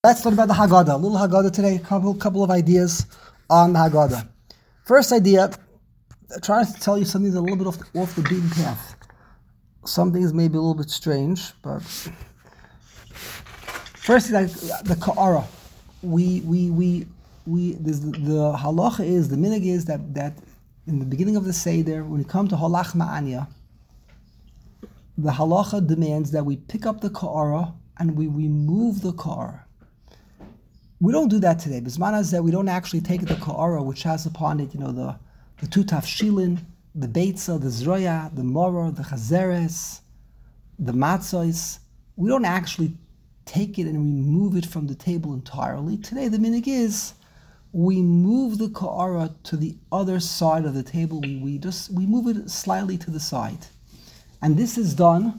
Let's learn about the Haggadah. A little Haggadah today, a couple of ideas on the Haggadah. First idea, trying to tell you something that's a little bit off the beaten path. Some things may be a little bit strange, but first thing, the Ka'ara. The halacha is, the minhag is that in the beginning of the Seder, when you come to Holach Ma'anya, the halacha demands that we pick up the Ka'ara and we remove the Ka'ara. We don't do that today. Bismana said we don't actually take the Ka'ara, which has upon it, the two tafshilin, the beitza, the zroya, the morah, the chazeres, the matzos. We don't actually take it and remove it from the table entirely. Today the minhag is we move the Ka'ara to the other side of the table. We move it slightly to the side. And this is done,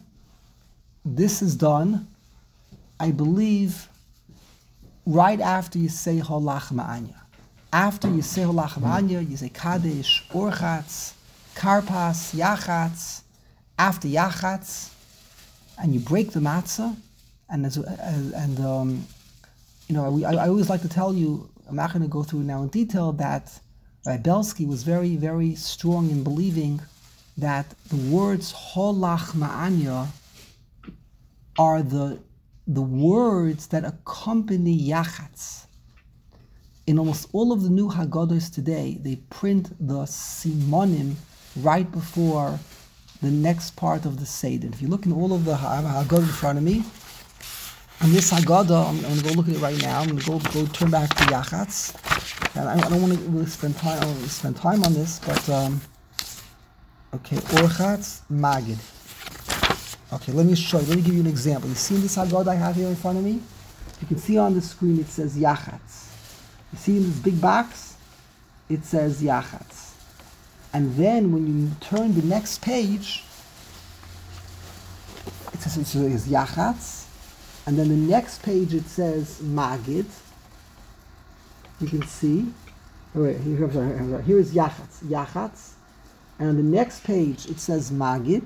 I believe, right after you say Holach Ma'anya. After you say Holach Ma'anya, you say Kadesh, Orchatz, Karpas, Yachatz. After Yachatz, and you break the matzah, I always like to tell you, I'm not going to go through now in detail, that Rabbi Belsky was very, very strong in believing that the words Holach Ma'anya are the words that accompany Yachatz. In almost all of the new Haggadahs today, they print the Simonim right before the next part of the Seder. If you look in all of the Haggadah in front of me, and this Haggadah, I'm going to go look at it right now. I'm going to go turn back to Yachatz. And I don't want to really spend time on this, but okay, Orchatz, Magid. Okay, let me show you. Let me give you an example. You see this Haggadah I have here in front of me? You can see on the screen it says Yachatz. You see in this big box? It says Yachatz. And then when you turn the next page, it says Yachatz. And then the next page it says Magid. You can see. Oh wait, here is Yachatz. Yachatz. And on the next page it says Magid.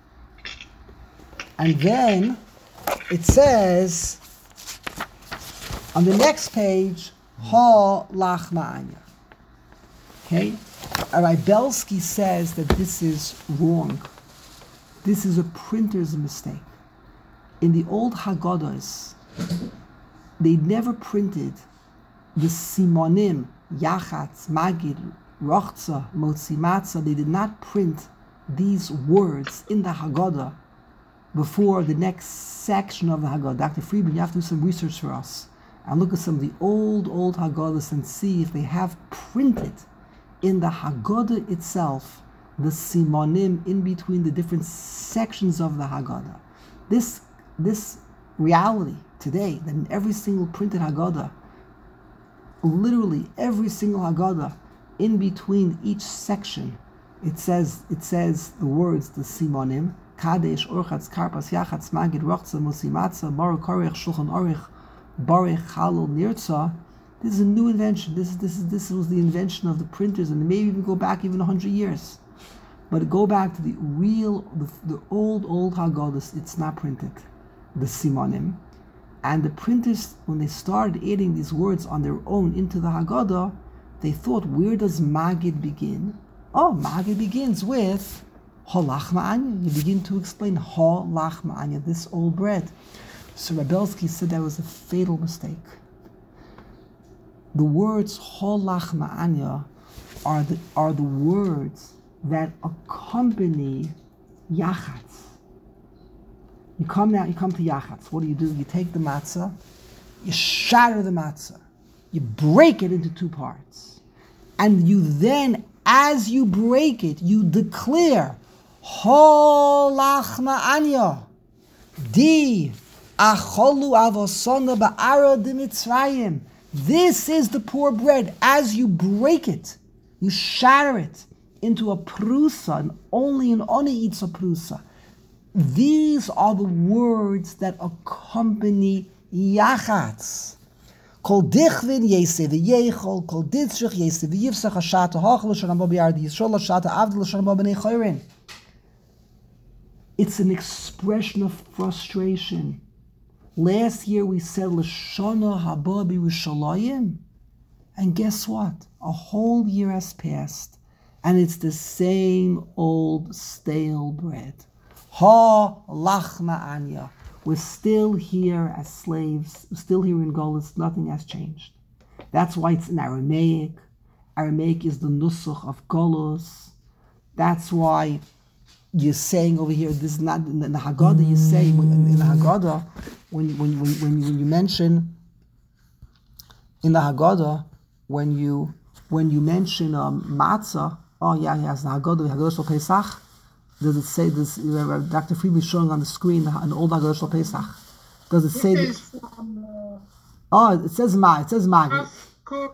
And then it says on the next page, Holach Ma'anya. Okay? Rabbi Belsky says that this is wrong. This is a printer's mistake. In the old Haggadahs, they never printed the Simonim, Yachatz, Magid, Rochza, Motzi Matzah. They did not print these words in the Haggadah before the next section of the Haggadah. Dr. Friedman, you have to do some research for us and look at some of the old Haggadahs and see if they have printed in the Haggadah itself the Simonim in between the different sections of the Haggadah. This reality today, that in every single printed Haggadah, literally every single Haggadah, in between each section, it says the words, the Simonim, Kadesh, Orchatz, Karpas, Yachatz, Magid, Rochza, Mosi Matzah, Morah, Korech, Shulchan Aruch, Barech, Chalol, Nirtzah. This is a new invention. This was the invention of the printers, and maybe even go back even 100 years. But go back to the old Haggadahs, it's not printed, the Simonim. And the printers, when they started adding these words on their own into the Haggadah, they thought, where does Magid begin? Oh, Magid begins with Holach Ma'anya. You begin to explain Holach Ma'anya, this old bread. So Rabbi Belsky said that was a fatal mistake. The words Holach Ma'anya are the words that accompany Yachatz. You come to Yachatz. What do? You take the matzah, you shatter the matzah, you break it into two parts, and you then, as you break it, you declare Holach Ma'anya, Di Acholu Avosona Ba'ara de Mitzrayim. This is the poor bread. As you break it, you shatter it into a prusa, and only an oni eats a prusa. These are the words that accompany Yachatz. Kol dichvin yeseh v'yechol, kol ditzrich yeseh v'yivsach, hashata hachal l'shan haba b'yardi Yisrael, hashata avdil l'shan haba b'nei chayrin. It's an expression of frustration. Last year we said L'shana haba b'Yerushalayim, and guess what? A whole year has passed, and it's the same old stale bread. Ha lachma anya. We're still here as slaves. We're still here in Golus. Nothing has changed. That's why it's in Aramaic. Aramaic is the nusach of Golus. That's why you're saying over here, this is not in the Haggadah. You say in the Haggadah, when you mention in the Haggadah, when you mention matzah. Oh yeah, it's the Haggadah Shel Pesach. Does it say this? Dr. Friedman is showing on the screen an old Haggadah Shel Pesach. Does it say that? It says Ma. It says Ma. From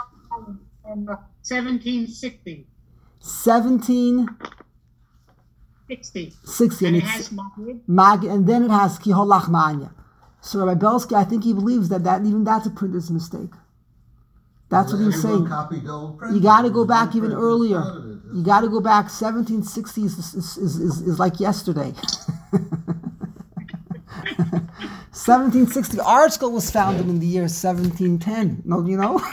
1760. 1760. And it has Mag, and then it has Ki Ho Lachmanya. So Rabbi Belsky, I think he believes that even that's a printer's mistake. That's what he's saying. You got to go back even earlier. You got to go back. 1760 is like yesterday. 1760. ArtScroll was founded in the year 1710. No, you know.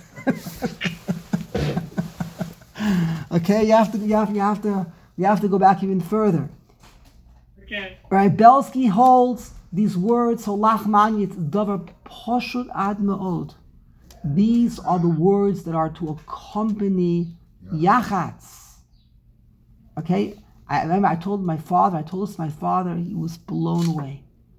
Okay, you have to go back even further. Okay. Right, Belsky holds these words. Holach manyit davar poshut ad me'od. These are the words that are to accompany yachatz. Okay? I remember I told my father, he was blown away.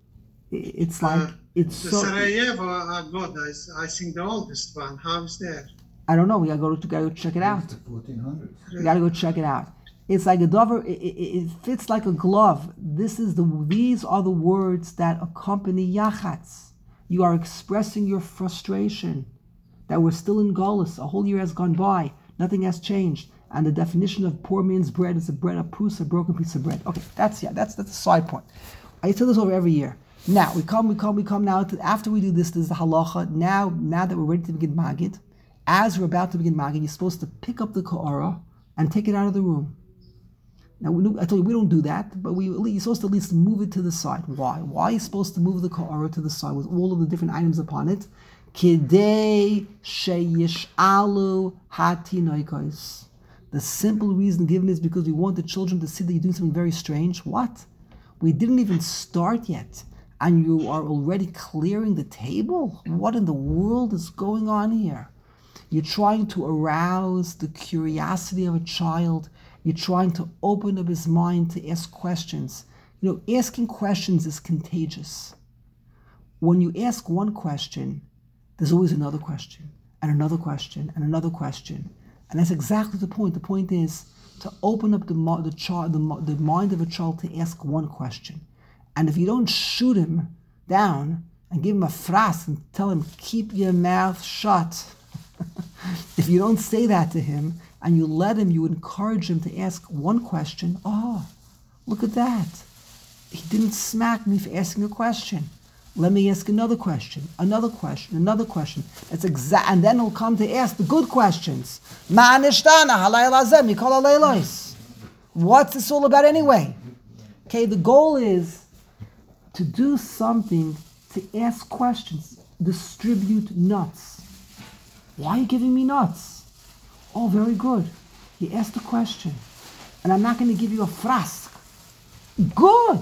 It's like, it's the so... Sarajevo Agoda is, I think, the oldest one. How is that? I don't know, we gotta go check it out. 1400s. We gotta go check it out. It's like a dover, it fits like a glove. These are the words that accompany yachatz. You are expressing your frustration that we're still in Golus. A whole year has gone by. Nothing has changed. And the definition of poor man's bread is a prus, a broken piece of bread. Okay, that's a side point. I tell this over every year. Now, we come now to, after we do this is the halacha. Now that we're ready to begin Magid, as we're about to begin Magid, you're supposed to pick up the Ka'ara and take it out of the room. Now, I told you we don't do that, but you're supposed to at least move it to the side. Why? Why are you supposed to move the Ka'ara to the side with all of the different items upon it? Kidei sheyishalu hatinoikos. The simple reason given is because we want the children to see that you're doing something very strange. What? We didn't even start yet, and you are already clearing the table? What in the world is going on here? You're trying to arouse the curiosity of a child. You're trying to open up his mind to ask questions. You know, asking questions is contagious. When you ask one question, there's always another question, and another question, and another question. And that's exactly the point. The point is to open up the mind of a child to ask one question. And if you don't shoot him down and give him a fras and tell him, keep your mouth shut, if you don't say that to him and you encourage him to ask one question, look at that. He didn't smack me for asking a question. Let me ask another question, another question, another question. It's and then he'll come to ask the good questions. What's this all about anyway? Okay, the goal is to do something, to ask questions, distribute nuts. Why are you giving me nuts? Oh, very good. He asked a question, and I'm not going to give you a frask. Good.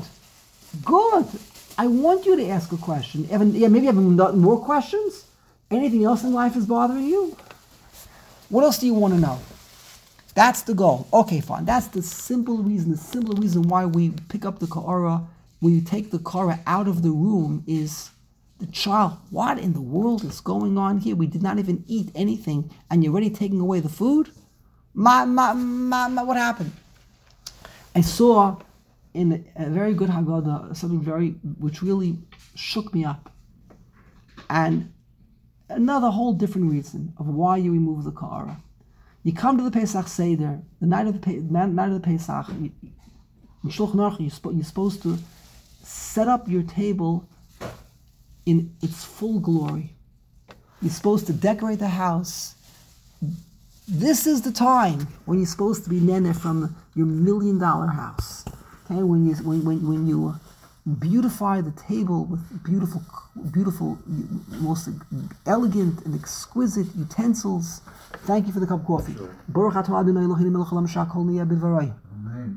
I want you to ask a question. Maybe you have more questions? Anything else in life is bothering you? What else do you want to know? That's the goal. Okay, fine. That's the simple reason why we pick up the Ka'ara, when you take the Ka'ara out of the room, is the child. What in the world is going on here? We did not even eat anything, and you're already taking away the food? What happened? I saw in a very good Haggadah something which really shook me up. And another whole different reason of why you remove the Ka'ara. You come to the Pesach Seder, the night of the Pesach, in Shulchan Aruch, you're supposed to set up your table in its full glory. You're supposed to decorate the house. This is the time when you're supposed to be nene from your $1 million house. Okay, when beautify the table with beautiful, most elegant and exquisite utensils. Thank you for the cup of coffee. Baruch atah Adonai Eloheinu melech haolam shakol niyeh b'dvaroi. Amen.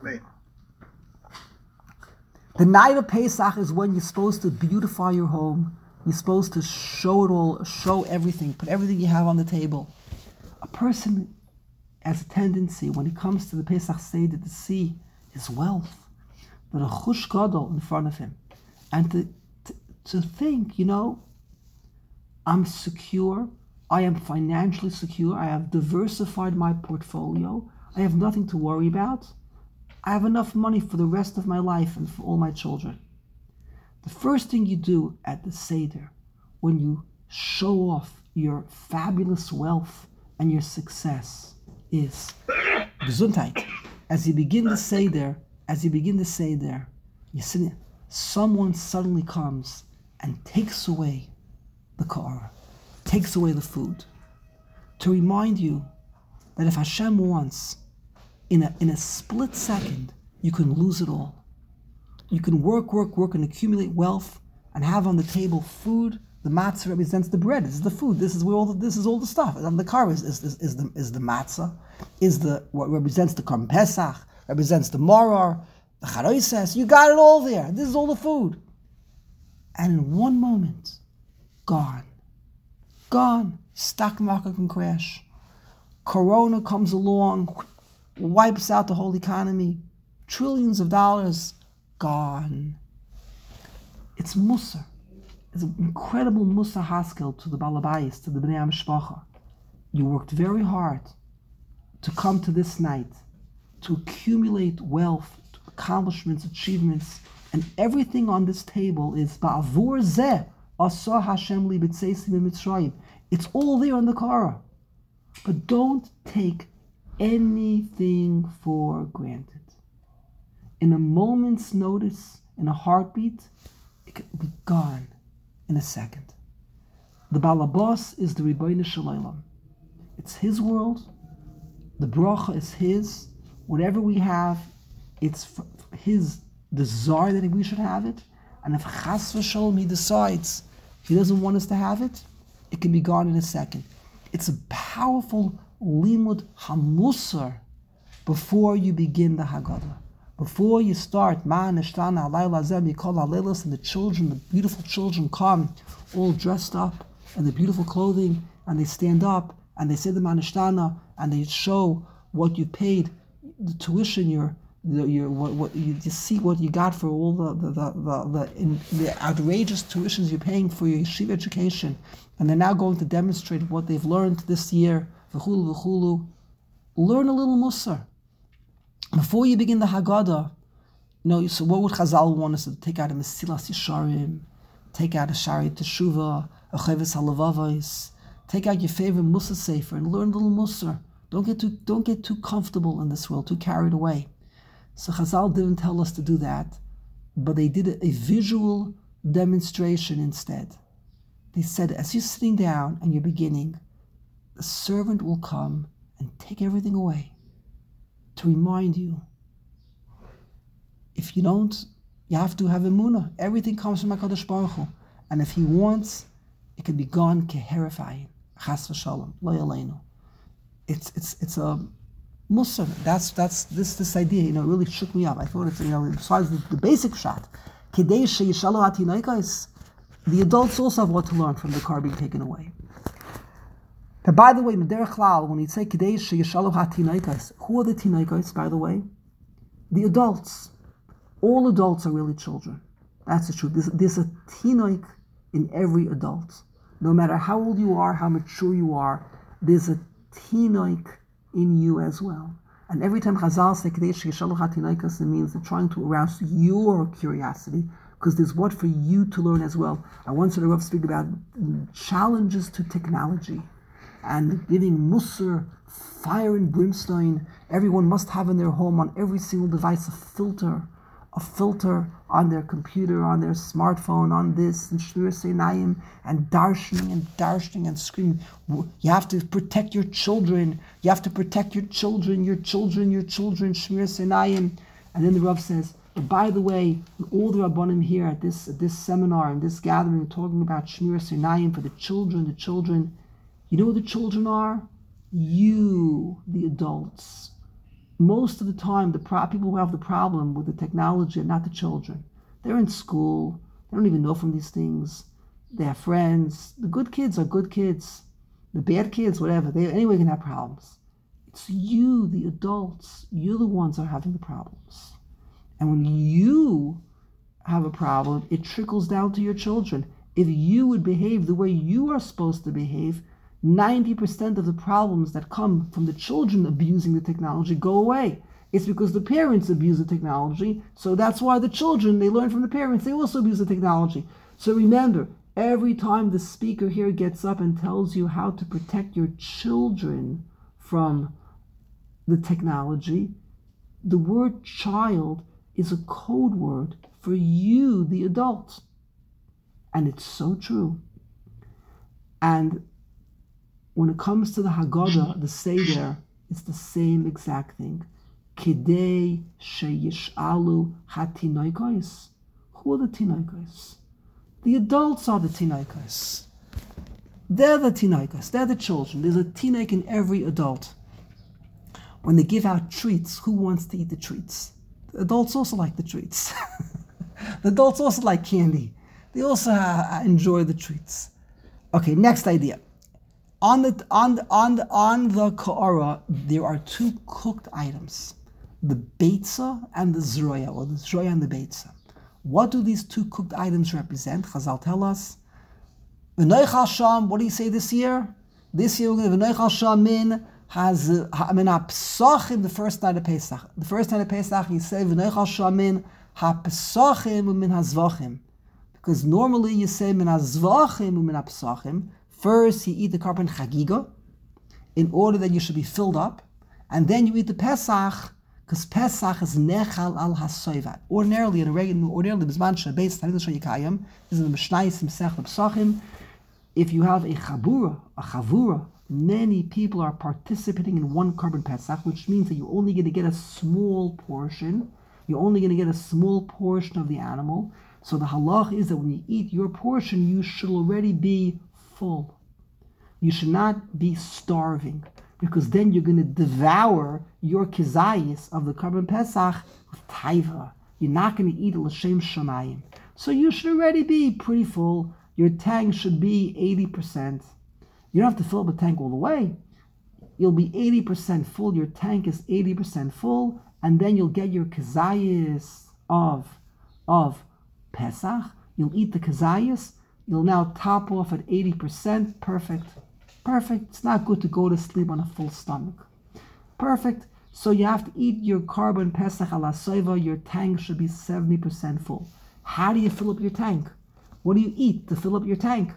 The night of Pesach is when you're supposed to beautify your home. You're supposed to show it all, show everything, put everything you have on the table. A person has a tendency, when he comes to the Pesach Seder, to see his wealth, the Rechush Gadol in front of him, and to think, I'm secure, I am financially secure, I have diversified my portfolio, I have nothing to worry about, I have enough money for the rest of my life and for all my children. The first thing you do at the Seder, when you show off your fabulous wealth and your success, is Gesundheit. As you begin the Seder, you're sitting, someone suddenly comes and takes away the ka'ara, takes away the food, to remind you that if Hashem wants, in a split second, you can lose it all. You can work and accumulate wealth and have on the table food. The matzah represents the bread. This is the food. This is all the stuff. And the ka'ara is the matzah, what represents the Korban Pesach, represents the maror, the charoises. You got it all there. This is all the food. And in one moment, gone. Stock market can crash. Corona comes along, wipes out the whole economy. Trillions of dollars gone. It's Musar. It's an incredible Musar Haskel to the Balabayis, to the Bnei HaMishpacha. You worked very hard to come to this night, to accumulate wealth, accomplishments, achievements, and everything on this table is Ba'avur Zeh Asah Hashem Li B'Tzeisim Mitzrayim. It's all there in the ka'ara. But don't take anything for granted. In a moment's notice, in a heartbeat, it could be gone in a second. The Balabas is the Ribono Shel Olam. It's his world. The bracha is his. Whatever we have, it's his desire that we should have it. And if Chas v'Sholom he decides he doesn't want us to have it, it can be gone in a second. It's a powerful limud hamusar before you begin the Haggadah. Before you start, and the children, the beautiful children come all dressed up in the beautiful clothing, and they stand up and they say the Manishtana, and they show what you paid, the tuition, what you see what you got for all the outrageous tuitions you're paying for your yeshiva education, and they're now going to demonstrate what they've learned this year. V'chulu v'chulu. Learn a little musar. Before you begin the Haggadah, so what would Chazal want us to take out a Mesilas Yesharim, take out a Shari Teshuvah, a Cheves HaLevavos, take out your favorite Musar Sefer and learn a little Musar. Don't get too comfortable in this world, too carried away. So Chazal didn't tell us to do that, but they did a visual demonstration instead. They said, as you're sitting down and you're beginning, the servant will come and take everything away, to remind you. If you don't, you have to have emunah. Everything comes from HaKadosh Baruch Hu. And if he wants, it can be gone keherifying. Chas v'shalom, lo yaleinu. It's a musar. That's this idea. It really shook me up. I thought it's besides the basic shot, kedei sheyishalu hatinaikos, the adults also have what to learn from the car being taken away. Now, by the way, in the Derech Klal, when you say Kedei Sheyishalu HaTinaikos, who are the Tinaikos, by the way? The adults. All adults are really children. That's the truth. There's a Tinaik in every adult. No matter how old you are, how mature you are, there's a Tinaik in you as well. And every time Chazal say Kedei Sheyishalu HaTinaikos, it means they're trying to arouse your curiosity, because there's what for you to learn as well. I once heard a Rav speak about challenges to technology, and giving musar, fire and brimstone. Everyone must have in their home, on every single device, a filter on their computer, on their smartphone, on this, and Shmir Seinayim, and darshaning and screaming. You have to protect your children. You have to protect your children, Shmir Seinayim. And then the Rav says, But by the way, all the Rabbanim here at this seminar and this gathering talking about Shmir Sinayim for the children, you know who the children are? You, the adults. Most of the time, the people who have the problem with the technology are not the children. They're in school. They don't even know from these things. They have friends. The good kids are good kids. The bad kids, whatever, they anyway can have problems. It's you, the adults. You're the ones that are having the problems. And when you have a problem, it trickles down to your children. If you would behave the way you are supposed to behave, 90% of the problems that come from the children abusing the technology go away. It's because the parents abuse the technology, so that's why the children, they learn from the parents, they also abuse the technology. So remember, every time the speaker here gets up and tells you how to protect your children from the technology, the word child is a code word for you, the adult. And it's so true. And when it comes to the Haggadah, the Seder, it's the same exact thing. Kidei sheyishalu hatinoikos. Who are the tinoikos? The adults are the tinoikos. They're the tinoikos. They're the children. There's a tinoik in every adult. When they give out treats, who wants to eat the treats? The adults also like the treats. The adults also like candy. They also enjoy the treats. Okay, next idea. On the Ka'ara, there are two cooked items, the Beitza and the Zroya, or the Zroya and the Beitza. What do these two cooked items represent? Chazal tell us. V'noichal Sham, what do you say this year? This year we're going to V'noichal Sham min ha-pesachim, the first night of Pesach. The first night of Pesach, you say V'noichal Sham min ha-pesachim u'min ha-zvachim. Because normally you say min ha-zvachim u'min ha-pesachim. First, you eat the carbon chagiga in order that you should be filled up, and then you eat the Pesach, because Pesach is nechal al hasoivat. Ordinarily, b'zman shebeis tanid shayikayim, this is the Mishnayos Masech Pesachim. If you have a chavura, many people are participating in one carbon Pesach, which means that you're only going to get a small portion. You're only going to get a small portion of the animal. So the halach is that when you eat your portion, you should already be full. You should not be starving, because then you're going to devour your kizayis of the carbon Pesach with taiva. You're not going to eat l'shem shamayim. So you should already be pretty full. Your tank should be 80%. You don't have to fill up the tank all the way. You'll be 80% full. Your tank is 80% full, and then you'll get your kizayis of Pesach. You'll eat the kizayis. You'll now top off at 80%. Perfect. It's not good to go to sleep on a full stomach. Perfect. So you have to eat your carbon Pesach ala soiva. Your tank should be 70% full. How do you fill up your tank? What do you eat to fill up your tank?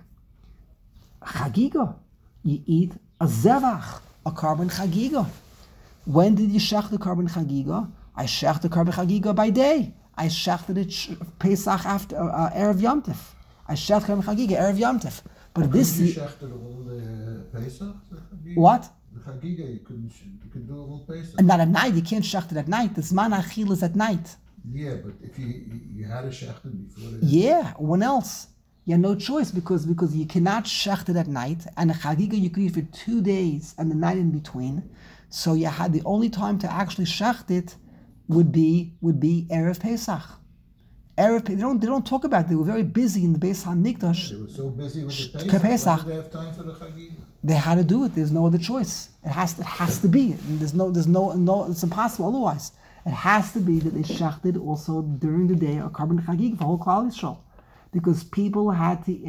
Chagiga. You eat a zevach, a carbon chagiga. When did you shech the carbon chagiga? I shech the carbon chagiga by day. I shechted it Pesach after Erev Yom Tov. I shech carbon chagiga Erev Yom Tov. But this you shechted all the Pesach? What? The chagiga, you could do a whole Pesach. And not at night. You can't shech it at night. The zman achil is at night. Yeah, but if you had a shechted before. Yeah. When else? You have no choice because you cannot shecht it at night, and a chagiga you could eat for 2 days and the night in between. So you had the only time to actually shecht it would be Erev Pesach. They don't talk about it. They were very busy in the Beis HaMikdash. They were so busy with the Pesach. Why did they have time for the chagiga? They had to do it. There's no other choice. It has to be. There's no. It's impossible otherwise. It has to be that they shechted also during the day a carbon chagiga for whole Klal Yisrael. Because people had to,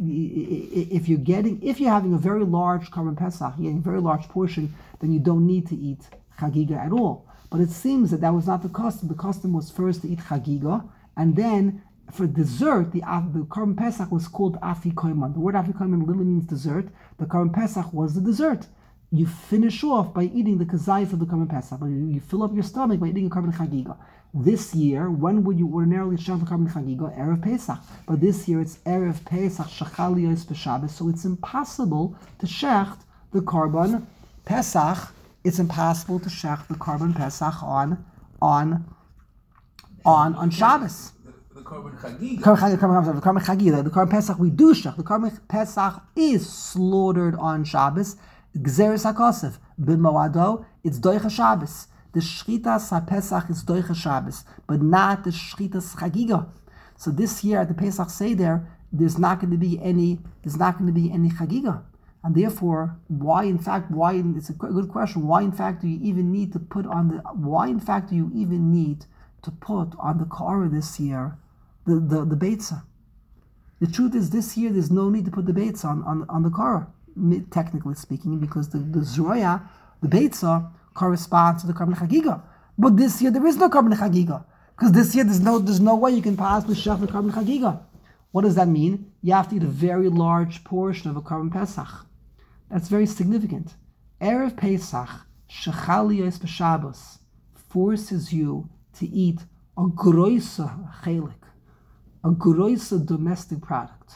if you're having a very large carbon Pesach, you're getting a very large portion, then you don't need to eat chagiga at all. But it seems that was not the custom. The custom was first to eat chagiga, and then for dessert, the carbon Pesach was called afikoman. The word afikoman literally means dessert. The carbon Pesach was the dessert. You finish off by eating the kazayis of the carbon Pesach, but you fill up your stomach by eating a carbon chagiga. This year, when would you ordinarily shech the carbon chagiga? Erev Pesach. But this year it's Erev Pesach Shachal Yos B'Shabbos, so it's impossible to shecht the carbon Pesach. It's impossible to shecht the carbon Pesach on on Shabbos. The Korban Chagiga. The Korban Chagiga, the Korban Pesach we do shach. The Korban Pesach is slaughtered on Shabbos. Gzeres HaKosef b'moado, it's doicha Shabbos. The Shchitas HaPesach is doicha Shabbos, but not the Shchitas Chagiga. So this year at the Pesach Seder, there's not going to be any Chagiga. And therefore, it's a good question, why in fact do you even need to put on the Korah this year, the Beitzah? The truth is this year there's no need to put the Beitzah on the Korah, technically speaking, because the Zroya, the Beitzah, corresponds to the Korban Chagiga. But this year there is no Korban Chagiga, because this year there's no way you can possibly shech the Korban Chagiga. What does that mean? You have to eat a very large portion of a Korban Pesach. That's very significant. Erev Pesach, Shechaliyos b'Shabbos, forces you to eat a groisa chelik, a groisa domestic product.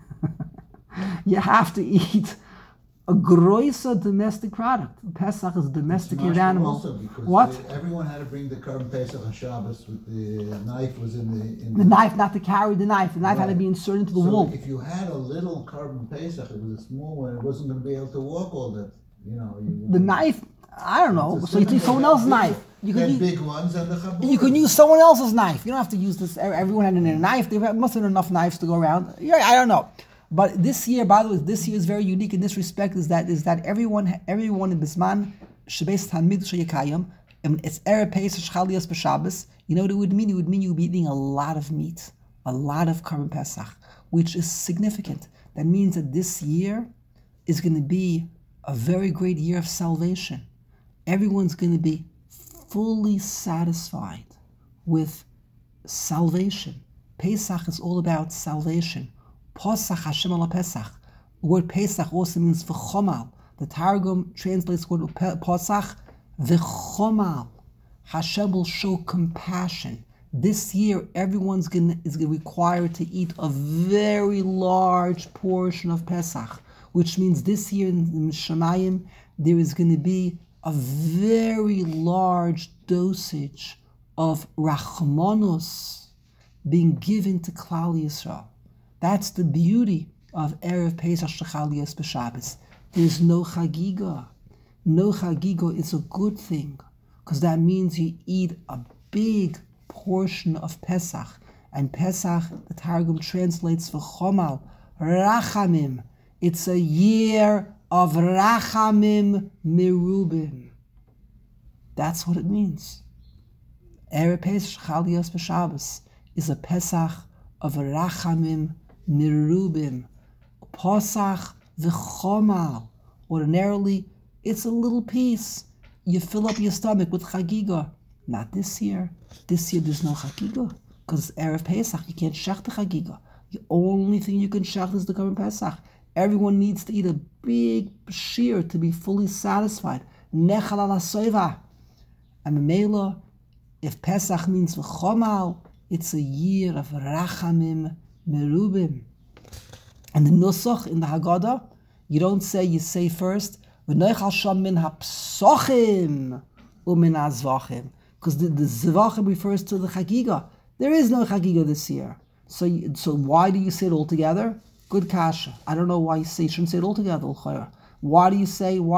You have to eat a groisa domestic product. Pesach is a domesticated animal. Also because What? Everyone had to bring the Korban Pesach on Shabbos with the knife was in The knife, not to carry the knife. The knife had to Right. be inserted into the So wool. if you had a little Korban Pesach, it was a small one. It wasn't going to be able to walk all that. The knife, I don't know. So you use someone else's knife. You had can use, big ones and the chabur. you can use someone else's knife. You don't have to use this. Everyone had a knife. There must have been enough knives to go around. Yeah, I don't know. But this year, by the way, this year is very unique in this respect. Is that everyone in Bisman Shabbos Hamid Sheyakayim, and it's Erev Pesach Shchaliyos b'Shabbos. You know what it would mean? It would mean you would be eating a lot of meat, a lot of Korban Pesach, which is significant. That means that this year is going to be a very great year of salvation. Everyone's going to be fully satisfied with salvation. Pesach is all about salvation. Pesach Hashem ala Pesach. The word Pesach also means v'chomal. The Targum translates the word Pesach v'chomal. Hashem will show compassion. This year, everyone's is required to eat a very large portion of Pesach, which means this year in Shemayim, there is going to be a very large dosage of Rachmanos being given to Klal Yisrael. That's the beauty of Erev Pesach Shechaliyos b'Shabbos. There's no Chagiga. No Chagiga is a good thing, because that means you eat a big portion of Pesach. And Pesach, the Targum translates v'chomal, Rachamim. It's a year of Rachamim Merubim. That's what it means. Erev Pesach Shechaliyos b'Shabbos is a Pesach of Rachamim Merubim. Pesach v'chomal. Ordinarily, it's a little piece. You fill up your stomach with Chagiga. Not this year. This year there's no Chagiga, because Erev Pesach, you can't shech the Chagiga. The only thing you can shech is the Korban Pesach. Everyone needs to eat a big shear to be fully satisfied. Nechal ala soiva. And Mela, if Pesach means v'chomal, it's a year of Rachamim Merubim. And the Nusach in the Haggadah, you say first, V'noichal sham min ha'psochim u'min ha'zvachim. Because the zvachim refers to the Chagiga. There is no Chagiga this year. So why do you say it all together? Good kasha. I don't know why you shouldn't say it all together. Why do you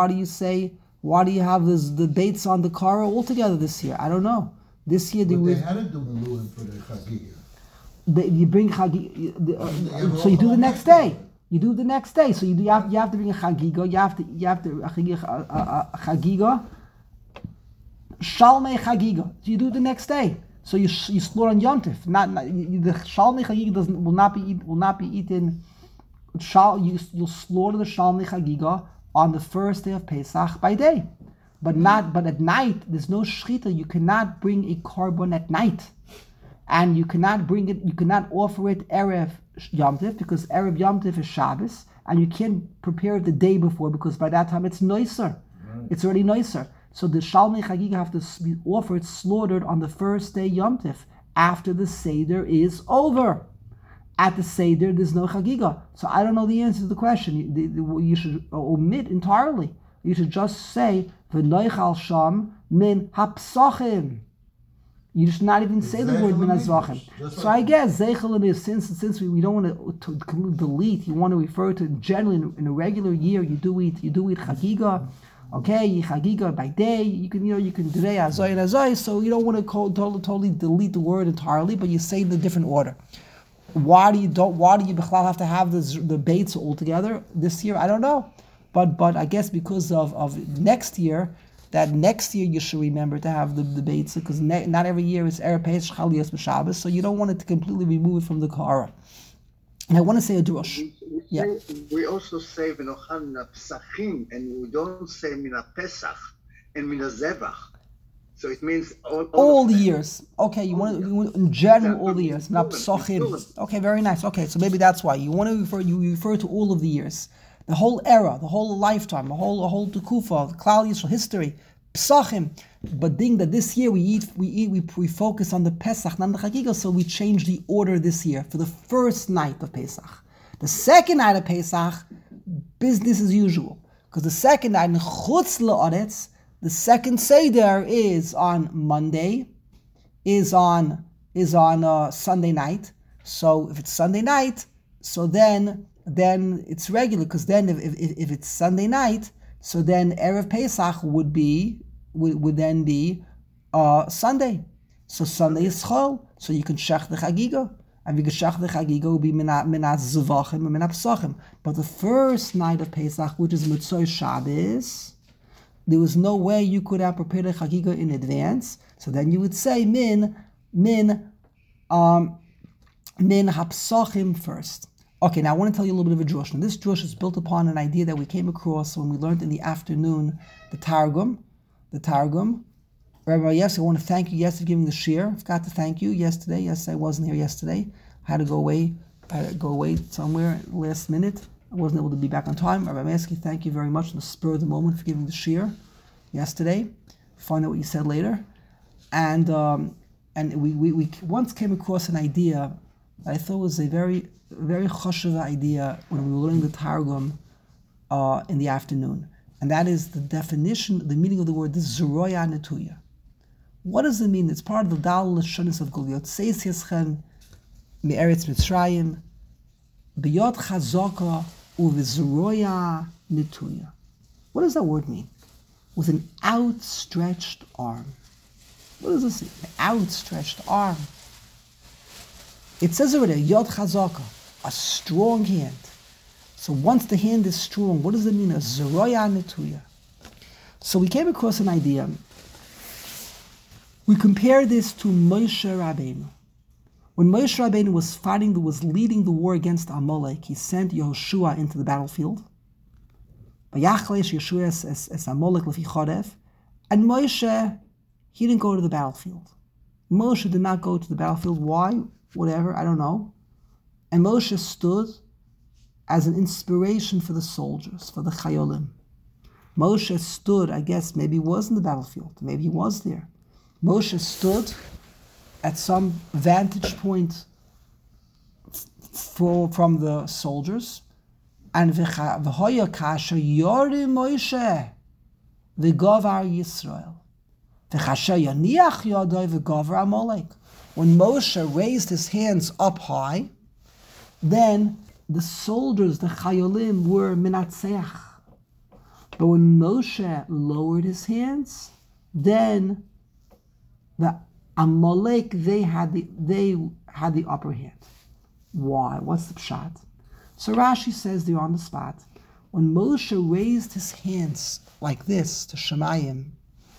have the dates on the Korah all together this year? I don't know. This year they had to do Meluim for the Chagiga. You bring Chagiga, so you do the next day. You do the next day. So you have to bring a Chagiga. You have to Chagiga. Shalmei Chagiga. So you do it the next day. So you slaughter on Yom Tov. The Shalmei Chagiga will not be eaten. You'll slaughter the Shalmei Chagiga on the first day of Pesach by day, but at night there's no shechita. You cannot bring a korban at night, and you cannot bring it. You cannot offer it erev Yom Tov, because erev Yom Tov is Shabbos, and you can't prepare it the day before, because by that time it's noiser. Right. It's already noiser. So the Shalmei Chagiga have to be offered, slaughtered on the first day Yom Tov, after the Seder is over. At the Seder, there's no Chagiga. So I don't know the answer to the question. You should omit entirely. You should just say, V'noichal sham min hapsochim. You should not even say the word Zeichel min in hazvachim. English. That's So what- I guess zeichel is since we don't want to delete, you want to refer to generally in a regular year. You do eat chagiga, okay? You chagiga by day. You can today azoy and azoy. So you don't want to totally delete the word entirely, but you say in a different order. Why do you Bichlal have to have the baits all together this year? I don't know, but I guess because of next year. That next year you should remember to have the baits because not every year is Erev Pesach Chaliyos B'Shabbos, so you don't want it to completely remove it from the Kahara. And I want to say a drush. Yeah. We also say v'nochal min ha'psachim, and we don't say min ha'pesach and min ha'zevach. So it means All of the them. years. Okay, you want in general Yeah, all the years. Not psachim. Fulham. Okay, very nice. Okay, so maybe that's why you want to refer to all of the years, the whole era, the whole lifetime, the whole Tukufa, the Klal Yisrael history, psachim. But being that this year we focus on the Pesach, not the Chagiga, so we change the order this year for the first night of Pesach. The second night of Pesach, business as usual, because the second night in Chutz La'aretz, the second Seder is on Monday, is on Sunday night. So if it's Sunday night, so then it's regular. Because then if it's Sunday night, so then Erev Pesach would then be Sunday. So Sunday is Chol. So you can shech the Chagiga. And we can shech the Chagiga will be mina Zvachim and mina Psachim. But the first night of Pesach, which is Mitzvah Shabbos, there was no way you could have prepared a chagiga in advance. So then you would say min hapsachim first. Okay, now I want to tell you a little bit of a drush. Now this drush is built upon an idea that we came across when we learned in the afternoon the Targum. Rabbi Yes, I want to thank you yesterday for giving the shir. I forgot to thank you yesterday. Yes, I wasn't here yesterday. I had to go away somewhere last minute. I wasn't able to be back on time. Rabbi Meski, thank you very much in the spur of the moment for giving the shir yesterday. Find out what you said later. And we once came across an idea that I thought was a very, very choshev idea when we were learning the Targum in the afternoon. And that is the definition, the meaning of the word, this Zeroya Netuya. What does it mean? It's part of the Dal Lashonis of Goliot. Seis Yeschen Me'eretz Mitzrayim B'yod Chazaka U'v'Zeroya Netuya. What does that word mean? With an outstretched arm. What does this mean? An outstretched arm. It says over there, Yod Chazaka, a strong hand. So once the hand is strong, what does it mean? A Zeroya Netuya. So we came across an idea. We compare this to Moshe Rabbeinu. When Moshe Rabbeinu was leading the war against Amalek, he sent Yehoshua into the battlefield. Vayachlesh Yeshua es Amalek lefi Chodev. And Moshe, he didn't go to the battlefield. Moshe did not go to the battlefield. Why? Whatever, I don't know. And Moshe stood as an inspiration for the soldiers, for the Chayolim. Moshe stood, I guess, maybe he was in the battlefield. Maybe he was there. Moshe stood at some vantage point from the soldiers, and v'hoya kasher yori Moshe v'govar Yisrael v'chasher yaniach yodoi v'govar Amalek. When Moshe raised his hands up high, then the soldiers, the chayolim, were minatzeach. But when Moshe lowered his hands, then the Amalek, they had the upper hand. Why? What's the pshat? So Rashi says there on the spot, when Moshe raised his hands like this to Shemayim,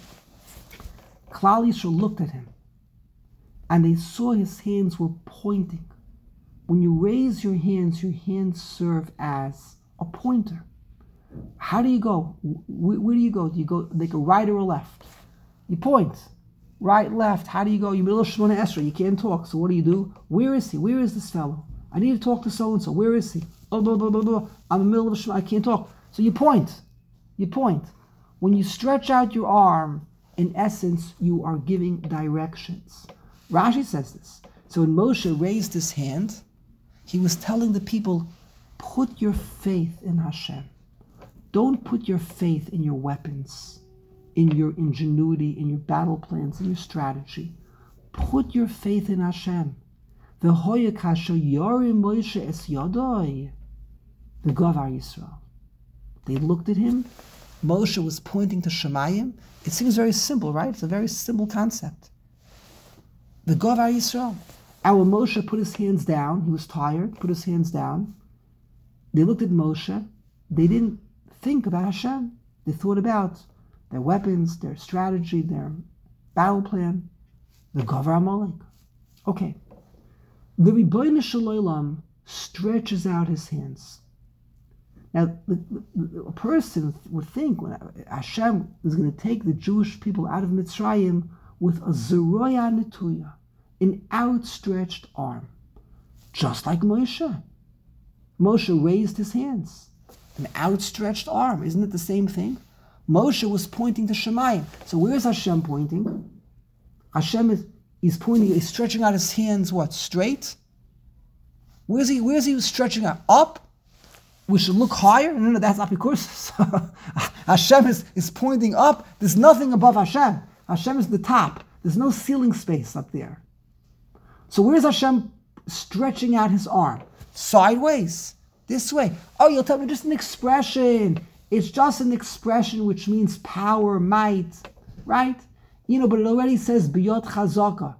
Klal Yisrael looked at him, and they saw his hands were pointing. When you raise your hands serve as a pointer. How do you go? Where do you go? Do you go like a right or a left? You point. Right, left. How do you go? You're middle of Shemona Esrei. You can't talk. So what do? Where is he? Where is this fellow? I need to talk to so-and-so. Where is he? Oh, blah, blah, blah, blah. I'm in the middle of Shemona. I can't talk. So you point. You point. When you stretch out your arm, in essence, you are giving directions. Rashi says this. So when Moshe raised his hand, he was telling the people, put your faith in Hashem. Don't put your faith in your weapons, in your ingenuity, in your battle plans, in your strategy. Put your faith in Hashem. V'hoya kasher yorim Moshe es yodoi. V'govar Yisrael. They looked at him. Moshe was pointing to Shemayim. It seems very simple, right? It's a very simple concept. V'govar Yisrael. Our Moshe put his hands down. He was tired. Put his hands down. They looked at Moshe. They didn't think about Hashem. They thought about their weapons, their strategy, their battle plan. The Govar Amalek. Okay. The Ribono Shel Olam stretches out his hands. Now, a person would think when Hashem is going to take the Jewish people out of Mitzrayim with a Zeroya Netuya, an outstretched arm, just like Moshe. Moshe raised his hands, an outstretched arm. Isn't it the same thing? Moshe was pointing to Shemayim. So where's Hashem pointing? Hashem is pointing, he's stretching out his hands, what, straight? Where's he stretching out? Up? We should look higher? No, that's not because Hashem is pointing up. There's nothing above Hashem. Hashem is the top. There's no ceiling space up there. So where's Hashem stretching out his arm? Sideways. This way. Oh, you'll tell me just an expression. It's just an expression which means power, might, right? But it already says biyot chazaka.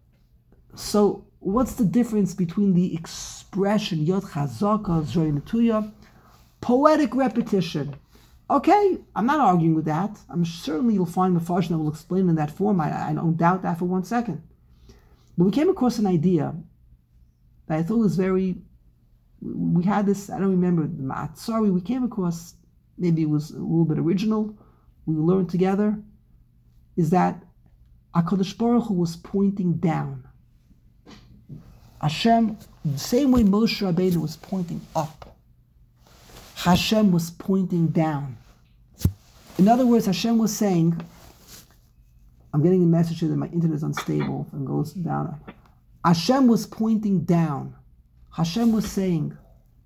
So what's the difference between the expression yot chazaka, zroy netuya, poetic repetition? Okay, I'm not arguing with that. I'm certainly you'll find Mefarshim that will explain in that form. I don't doubt that for 1 second. But we came across an idea that I thought was we had this, I don't remember, the Ma'atzari, we came across, maybe it was a little bit original, we learned together, is that HaKadosh Baruch Hu was pointing down. Hashem, the same way Moshe Rabbeinu was pointing up, Hashem was pointing down. In other words, Hashem was saying, I'm getting a message here that my internet is unstable and goes down. Hashem was pointing down. Hashem was saying,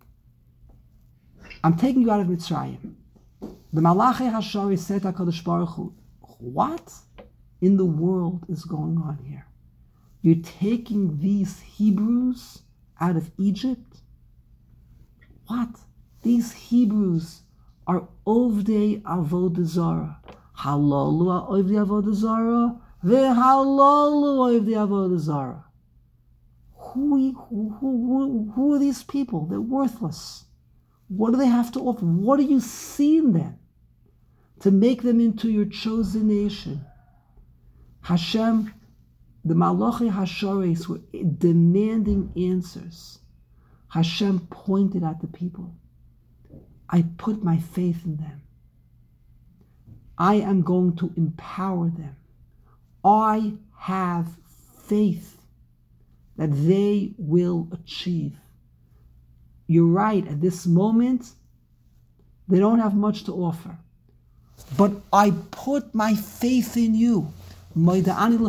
I'm taking you out of Mitzrayim. The Malachi Hashari said to HaKadosh Baruch Hu, what in the world is going on here? You're taking these Hebrews out of Egypt? What? These Hebrews are Ovdei Avodah Zarah. Halalu Ovdei Avodah Zarah, ve'halalu Ovdei Avodah Zarah. Who are these people? They're worthless. What do they have to offer? What do you see in them to make them into your chosen nation? Hashem, the Malachi Hasharis were demanding answers. Hashem pointed at the people. I put my faith in them. I am going to empower them. I have faith that they will achieve. You're right, at this moment, they don't have much to offer. But I put my faith in you. When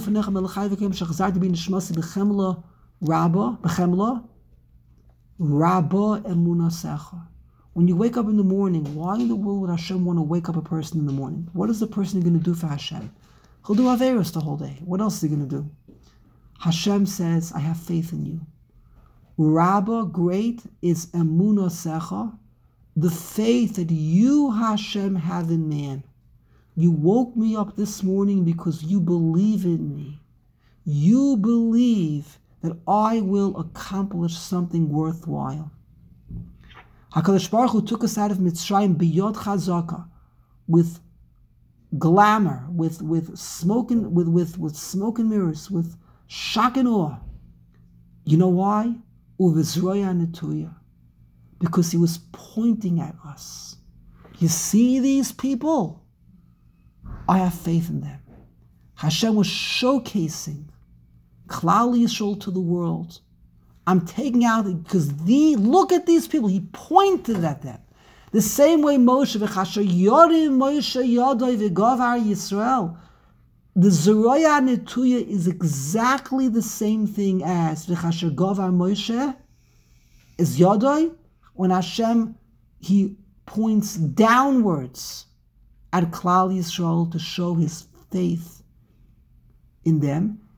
you wake up in the morning, why in the world would Hashem want to wake up a person in the morning? What is the person going to do for Hashem? He'll do Averos the whole day. What else is he going to do? Hashem says, I have faith in you. Rabbah, great, is emunah secha, the faith that you, Hashem, have in man. You woke me up this morning because you believe in me. You believe that I will accomplish something worthwhile. HaKadosh Baruch Hu took us out of Mitzrayim biyot chazaka, with glamour, with smoke and with smoke and mirrors, with shock and awe. You know why? Uvizroya netuya. Because he was pointing at us. You see these people? I have faith in them. Hashem was showcasing Klal Yisrael to the world. I'm taking out, because look at these people. He pointed at them. The same way Moshe, v'chasher yorim Moshe yodoi v'govar Yisrael. The Zeroya Netuya is exactly the same thing as v'chasher govar Moshe is yodoi. When Hashem, he points downwards at Klal Yisrael to show his faith in them.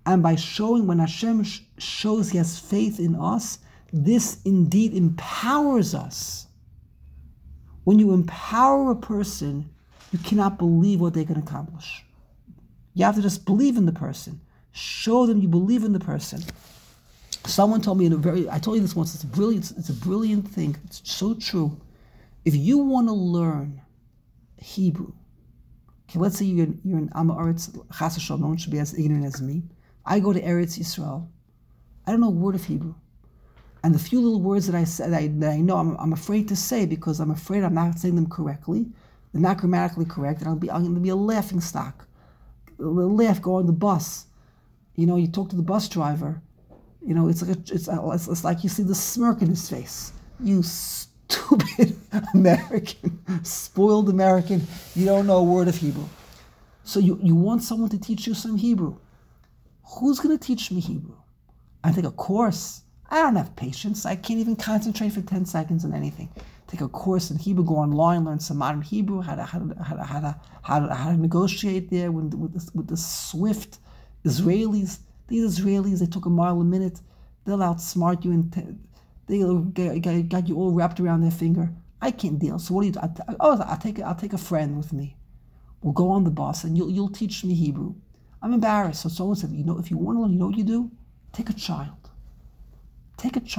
And by showing, when Hashem shows He has faith in us, this indeed empowers us. When you empower a person, you cannot believe what they can accomplish. You have to just believe in the person. Show them you believe in the person. Someone told me I told you this once, it's a brilliant thing. It's so true. If you want to learn Hebrew, okay, let's say you're in Am Haaretz, Chas v'Shalom, no one should be as ignorant as me. I go to Eretz Yisrael. I don't know a word of Hebrew. And the few little words that I said that I know, I'm afraid to say because I'm afraid I'm not saying them correctly. They're not grammatically correct, and I'm going to be a laughing stock. A laugh, go on the bus. You talk to the bus driver. It's like you see the smirk in his face. You stupid American, spoiled American. You don't know a word of Hebrew. So you want someone to teach you some Hebrew. Who's going to teach me Hebrew? I take a course. I don't have patience. I can't even concentrate for 10 seconds on anything. Take a course in Hebrew, go online, learn some modern Hebrew, how to negotiate there with the swift Israelis. These Israelis, they took a mile a minute. They'll outsmart you, and they got you all wrapped around their finger. I can't deal. So what do you do? I'll take a friend with me. We'll go on the bus, and you'll teach me Hebrew. I'm embarrassed. So someone said, if you want to learn, you know what you do? Take a child. Take a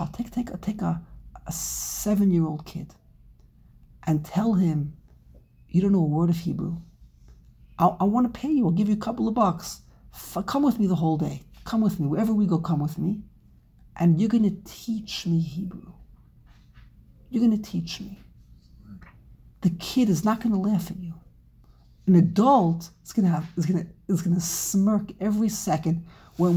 7-year-old kid and tell him, you don't know a word of Hebrew. I want to pay you. I'll give you a couple of bucks. Come with me the whole day. Come with me. Wherever we go, come with me. And you're going to teach me Hebrew. You're going to teach me. The kid is not going to laugh at you. An adult is going to smirk every second when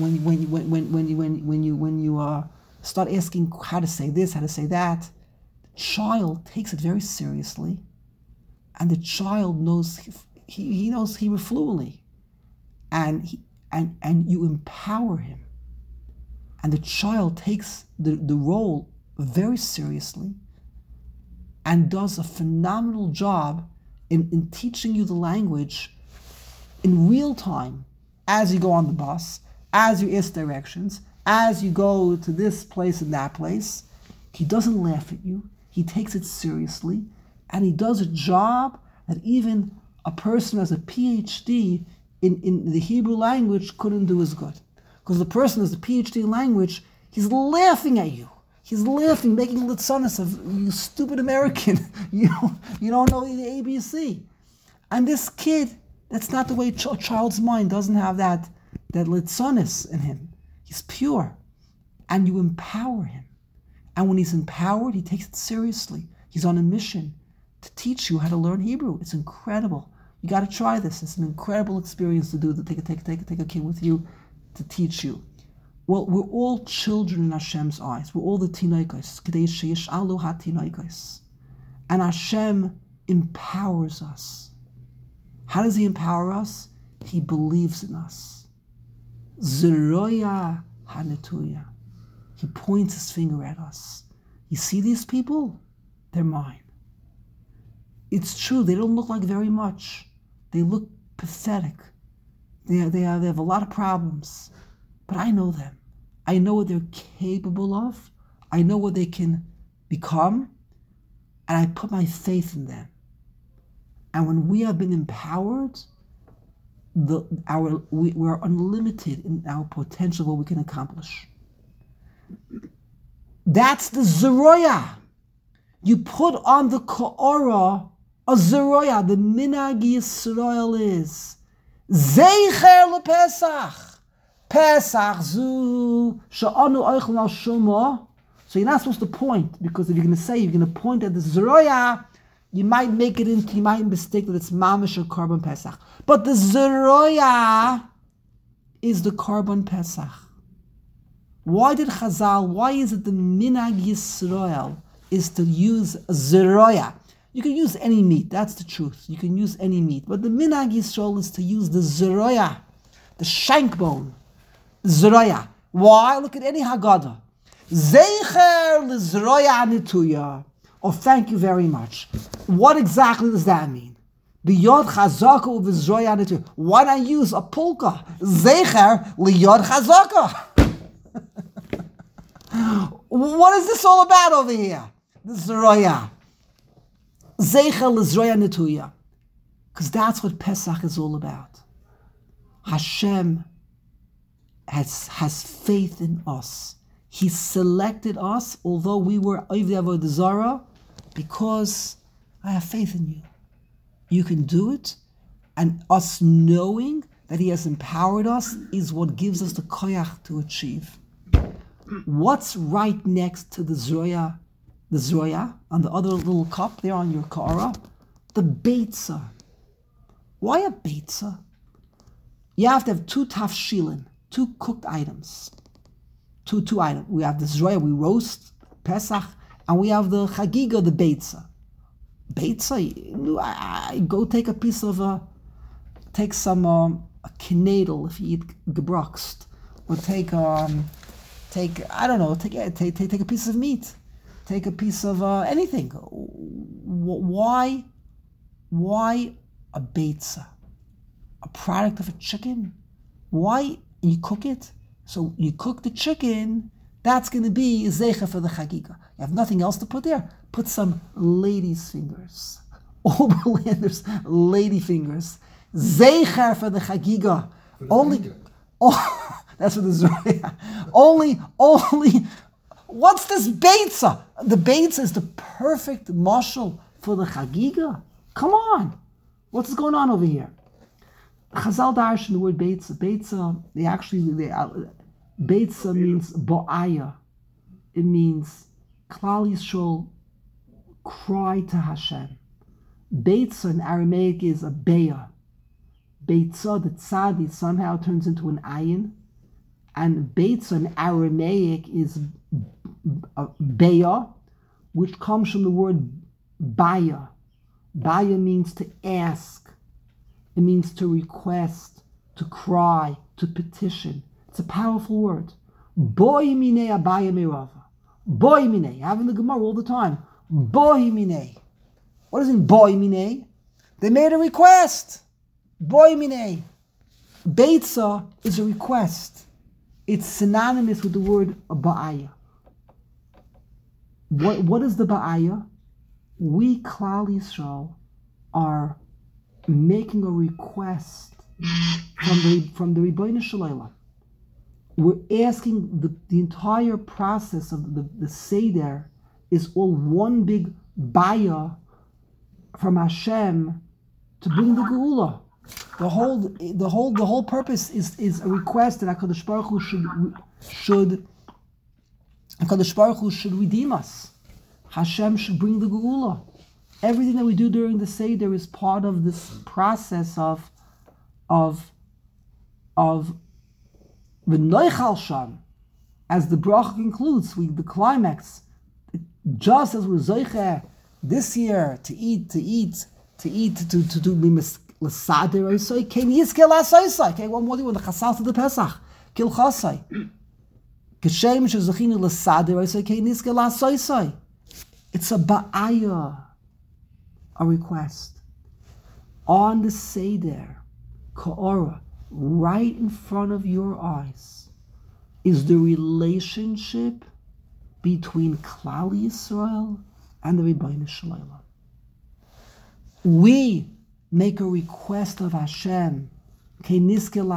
you start asking how to say this, how to say that. The child takes it very seriously, and the child knows he knows Hebrew fluently, and you empower him, and the child takes the role very seriously, and does a phenomenal job in teaching you the language in real time. As you go on the bus, as you ask directions, as you go to this place and that place, he doesn't laugh at you. He takes it seriously, and he does a job that even a person who has a PhD in the Hebrew language couldn't do as good. Because the person who has a PhD in language, he's laughing at you. He's laughing, making litzonis of you stupid American. You don't know the ABC. And this kid, that's not the way a child's mind doesn't have that litzonis in him. He's pure. And you empower him. And when he's empowered, he takes it seriously. He's on a mission to teach you how to learn Hebrew. It's incredible. You got to try this. It's an incredible experience to do. To take a kid with you to teach you. Well, we're all children in Hashem's eyes. We're all the tinoikos. K'dei sheyish'alu ha-tinoikos. And Hashem empowers us. How does He empower us? He believes in us. Zeroya hanetuya. He points His finger at us. You see these people? They're mine. It's true, they don't look like very much. They look pathetic. They have a lot of problems. But I know them. I know what they're capable of. I know what they can become. And I put my faith in them. And when we have been empowered, we're unlimited in our potential, what we can accomplish. That's the zeroya. You put on the ka'ora a zeroya. The minhag Yisrael is zeicher lePesach. Pesach zu she'anu oichel al shoma. So you're not supposed to point, because if you're going to point at the zeroya, you might mistake that it's mamish or korban Pesach. But the zeroya is the korban Pesach. Why is it the minhag Yisrael is to use a zeroya? You can use any meat, that's the truth. You can use any meat. But the minhag Yisrael is to use the zeroya, the shank bone, zeroya. Why? Look at any Haggadah. Zeicher l'zeroya nituya. Oh, thank you very much. What exactly does that mean? B'yod chazaka u'v'zroya netuya. Why not use a polka? Zecher liyod chazaka. What is this all about over here? The zroya. Zecher l'zroya netuya. Because that's what Pesach is all about. Hashem has faith in us. He selected us, although we were Ovdei Avodah Zarah, because I have faith in you. You can do it, and us knowing that He has empowered us is what gives us the koyach to achieve. What's right next to the zroya, on the other little cup there on your kara? The beitza. Why a beitza? You have to have two tafshilin, two cooked items. Two items. We have the zroya, we roast, Pesach, and we have the chagiga, the beitza. Beitza, I go take a piece of, take some a knedel if you eat gebroxt, or take I don't know, take a piece of meat, take a piece of anything. Why a beitza? A product of a chicken? Why? You cook it? So you cook the chicken, that's going to be zecher for the chagiga. You have nothing else to put there. Put some lady's fingers. Oberlander's lady fingers. Zecher for the chagiga. That's what the zroya. Only, what's this beitza? The beitza is the perfect mashal for the chagiga. Come on. What's going on over here? Chazal darshan the word beitza. Beitza, beitza means bo'aya. It means Klal Yisrael cry to Hashem. Beitza in Aramaic is a beya. Beitza, the tzadi, somehow turns into an ayin. And beitza in Aramaic is beya, which comes from the word baya. Baya means to ask. It means to request, to cry, to petition. It's a powerful word. Boy minei abaya mirava. Boy minei. Having the Gemara all the time. Boy minei. What does it mean, boy minei? They made a request. Boy minei. Beitza is a request. It's synonymous with the word ba'aya. What is the ba'aya? We, Klal Yisrael, are making a request from the Rebbeinu Shalom. We're asking the entire process of the Seder is all one big baya from Hashem to bring the Geula. The whole purpose is a request that HaKadosh Baruch Hu should redeem us. Hashem should bring the Geula. Everything that we do during the Seder is part of this process of the Noichal Sham. As the bracha concludes, the climax, just as we're Zoicher this year to do l'sader oisoi, ken yizkel asoisai. Okay, one more thing, when the chasal to the Pesach, kil chasai. Kashem shezachinu l'sader oisoi, ken yizkel asoisai. It's a ba'aya, a request. On the Seder, Ka'ora, right in front of your eyes, is the relationship between Klal Yisrael and the Rebbeinu Shalom. We make a request of Hashem, and the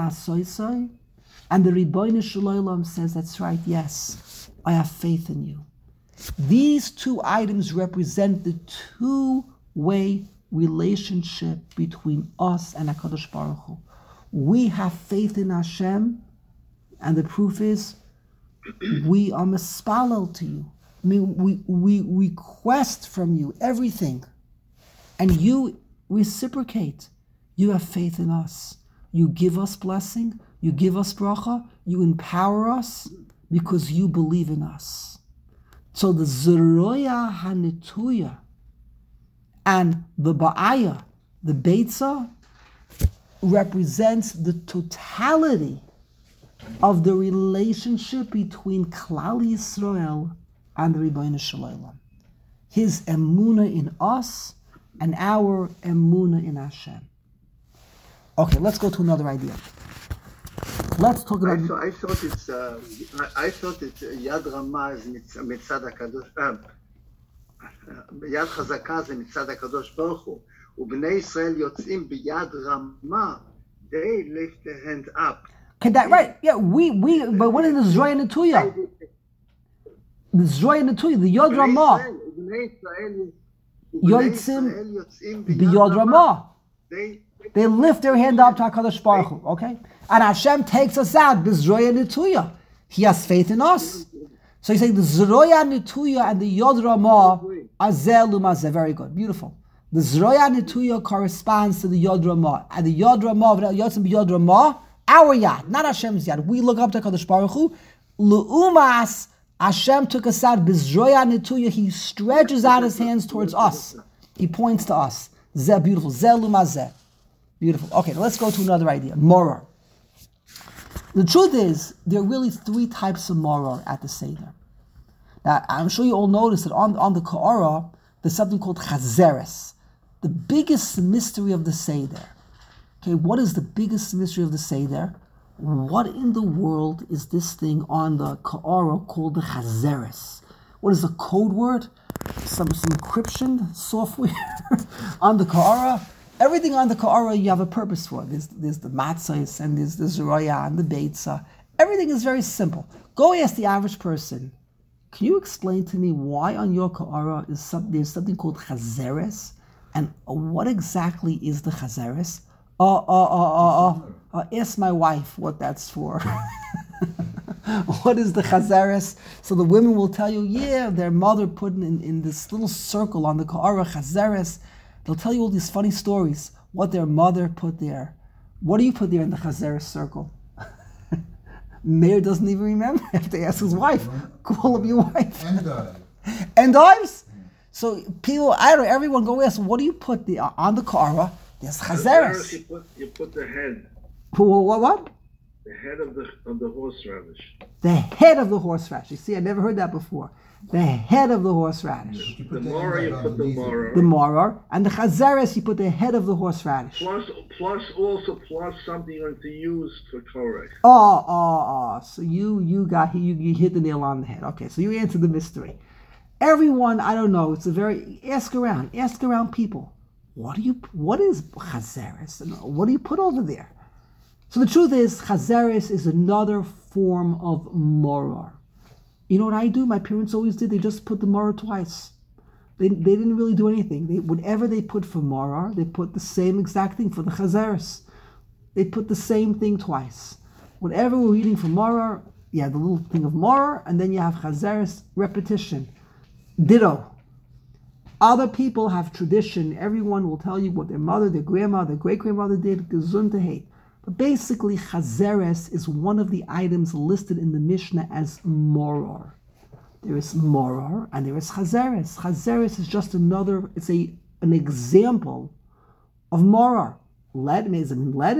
Rebbeinu Shalom says, that's right, yes, I have faith in you. These two items represent the two-way relationship between us and HaKadosh Baruch Hu. We have faith in Hashem, and the proof is we are mispalel to you. I mean, we request from you everything, and you reciprocate. You have faith in us. You give us blessing, you give us bracha, you empower us because you believe in us. So the Zeroya Hanetuya and the Ba'aya, the Beitza, represents the totality of the relationship between Klal Yisrael and the Rebbeinu Shalom. His emunah in us and our emunah in Hashem. Okay, let's go to another idea. Let's talk about. I thought it's Yad Rama is מצד הקדוש, יד חזקה זה מצד הקדוש ברוך הוא, ובני ישראל יוצאים ביד רמה, they lift their hand up. Okay, that right? Yeah, but what is the Zroya Netuya? The Zroya Netuya, the Yod Ramah. Yotzim b'Yod Ramah. They lift their hand up to HaKadosh Baruch Hu, okay? And Hashem takes us out, b'Zroya Netuya. He has faith in us. So you say the Zroya Netuya and the Yod Ramah are Zeh Lumazeh. Very good, beautiful. The Zroya Netuya corresponds to the Yod Ramah. And the Yod Ramah, Yotzim b'Yod Ramah, our Yad, not Hashem's Yad. We look up to HaKadosh Baruch Hu. L'umas, Hashem took us out, b'Zroya Netuya. He stretches out his hands towards us. He points to us. Zeh, beautiful. Zeh Lumazeh. Beautiful. Okay, let's go to another idea. Moror. The truth is, there are really three types of moror at the Seder. Now, I'm sure you all noticed that on the Ka'ara, there's something called Chazeres. The biggest mystery of the Seder. Okay, what is the biggest mystery of the Seder? What in the world is this thing on the Ka'ara called the Chazeres? What is the code word? Some encryption software on the Ka'ara? Everything on the Ka'ara you have a purpose for. There's the matzahs and there's the zroya and the beitza. Everything is very simple. Go ask the average person, can you explain to me why on your Ka'ara there's something called chazeres? And what exactly is the chazeres? Ask my wife what that's for. What is the chazeres? So the women will tell you, yeah, their mother put in this little circle on the Ka'ara chazeres. They'll tell you all these funny stories, what their mother put there. What do you put there in the Chazeres circle? Meir doesn't even remember. I have to ask his wife. Call up your wife. Endives? So people, I don't know, everyone go ask, what do you put there on the Ka'ara? There's Chazeres. You put the head. What? The head of the horseradish. The head of the horseradish. You see, I never heard that before. The head of the horseradish. The moror, you put the moror. The moror. And the chazeres, you put the head of the horseradish. Plus something you're going to use for korech. So you hit the nail on the head. Okay, so you answered the mystery. Everyone, I don't know, ask around people. What is chazeres? What do you put over there? So the truth is, chazeres is another form of moror. You know what I do? My parents always did. They just put the moror twice. They didn't really do anything. Whatever they put for moror, they put the same exact thing for the chazeres. They put the same thing twice. Whatever we're reading for moror, you have the little thing of moror, and then you have chazeres repetition. Ditto. Other people have tradition. Everyone will tell you what their mother, their grandma, their great-grandmother did. Gesundheit. But basically, chazeres is one of the items listed in the Mishnah as moror. There is moror and there is chazeres. Chazeres is just it's an example of moror. Lettuce.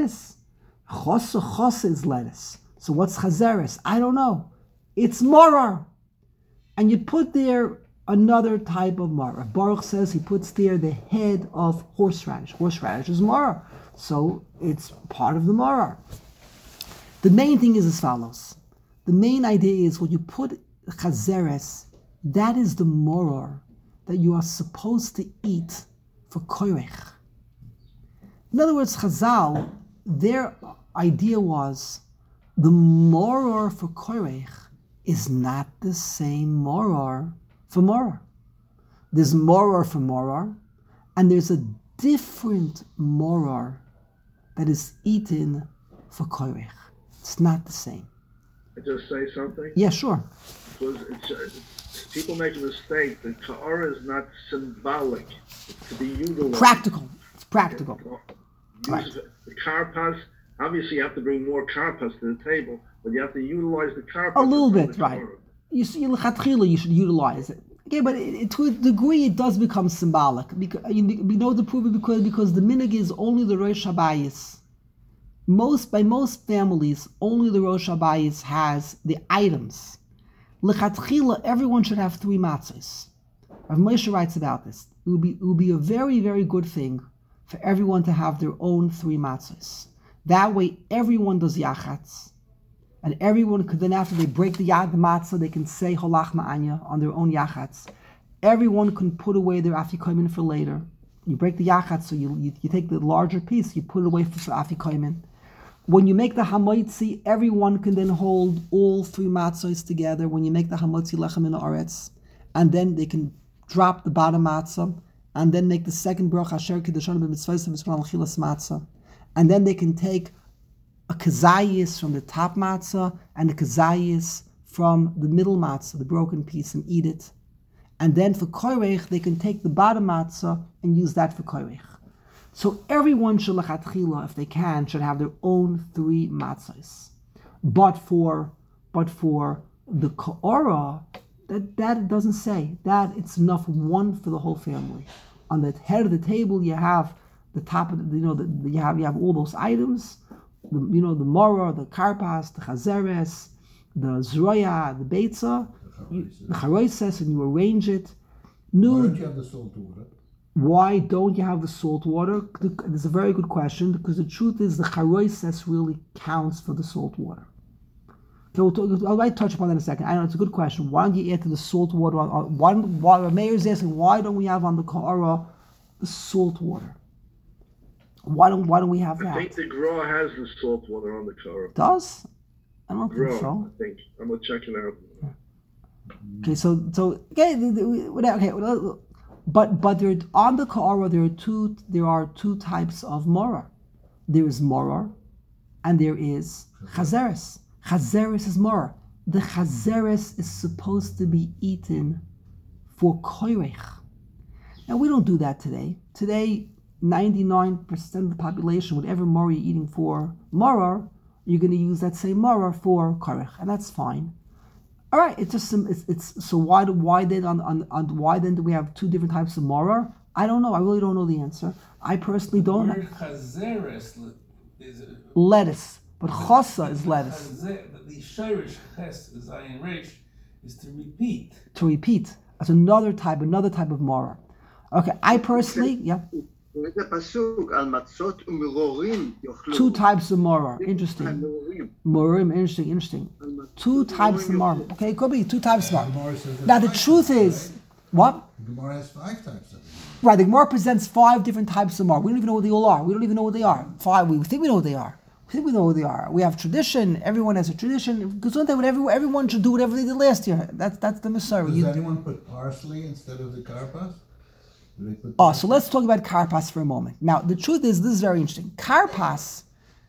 Chosa is lettuce. So what's chazeres? I don't know. It's moror. And you put there another type of moror. Baruch says he puts there the head of horseradish. Horseradish is moror. So it's part of the moror. The main thing is as follows. The main idea is when you put chazeres, that is the moror that you are supposed to eat for korech. In other words, Chazal, their idea was the moror for korech is not the same moror for moror. There's moror for moror, and there's a different moror that is eaten for korech. It's not the same. I just say something? Yeah, sure. Because people make a mistake. The ka'ara is not symbolic. It's to be utilized. Practical. It's practical. Right. The karpas, obviously you have to bring more karpas to the table, but you have to utilize the karpas. A little bit, right. You see, you should utilize it. Okay, but to a degree it does become symbolic. Because, we know the proof because the minhag is only the Rosh Habayis. By most families, only the Rosh Habayis has the items. L'chatchila, everyone should have 3 matzahs. Rav Moshe writes about this. It would be a very, very good thing for everyone to have their own 3 matzahs. That way, everyone does yachatz, and everyone could then, after they break the matzah, they can say holach ma'anya on their own yachatz. Everyone can put away their afikoimen for later. You break the yachatz, so you take the larger piece, you put it away for afikoimen. When you make the hamoitzi, everyone can then hold all 3 matzahs together. When you make the hamoitzi lechem in the aretz, and then they can drop the bottom matzah, and then make the second bracha asher kedushan b'mitzvos v'mitzvah l'chilas matzah, and then they can take a kazayis from the top matzah and a kazayis from the middle matzah, the broken piece, and eat it. And then for koirech, they can take the bottom matzah and use that for koirech. So everyone should lechatchila, if they can, should have their own 3 matzahs. But for the ka'ora, that it doesn't say that it's enough one for the whole family. On the head of the table, you have the top of you have all those items, the morah, the karpas, the chazeres, the zroya, the beitza, the charoises, and you arrange it. Why don't you have the salt water? Why don't you have the salt water? It's a very good question, because the truth is the charoises really counts for the salt water. Okay, I'll touch upon that in a second. I know it's a good question. Why don't you add to the salt water? Why the mayor is asking, why don't we have on the ka'ara the salt water? Why don't we have that? I think the Gra has the salt water on the car. Does? I don't think Gra, so. I think. I'm gonna check it out. Okay, so but there on the ka'ara there are two types of morah. There is morah, and there is chazeres. Chazeres is morah. The chazeres is supposed to be eaten for koirech. Now we don't do that today. Today, 99% of the population, whatever morah you're eating for morah, you're going to use that same morah for koirech, and that's fine. All right, it's just it's so why then do we have 2 different types of morah? I don't know. I really don't know the answer. I personally don't. The word chazeres is lettuce, but chosa is lettuce. The shirish ches is ayin resh is to repeat. To repeat, that's another type of morah. Okay, I personally, yeah. 2 types of morah. Interesting. Morim, interesting. 2 types of morah. Okay, it could be 2 types of morah. Now the truth is, what? The Gemara has 5 types of it. Right, the Gemara presents 5 different types of morah. We don't even know what they all are. We don't even know what they are. 5. We think we know what they are. We think we know what they are. We have tradition. Everyone has a tradition. Because everyone should do whatever they did last year. That's the Messiah. Does anyone put parsley instead of the karpas? So let's talk about karpas for a moment. Now, the truth is, this is very interesting. Karpas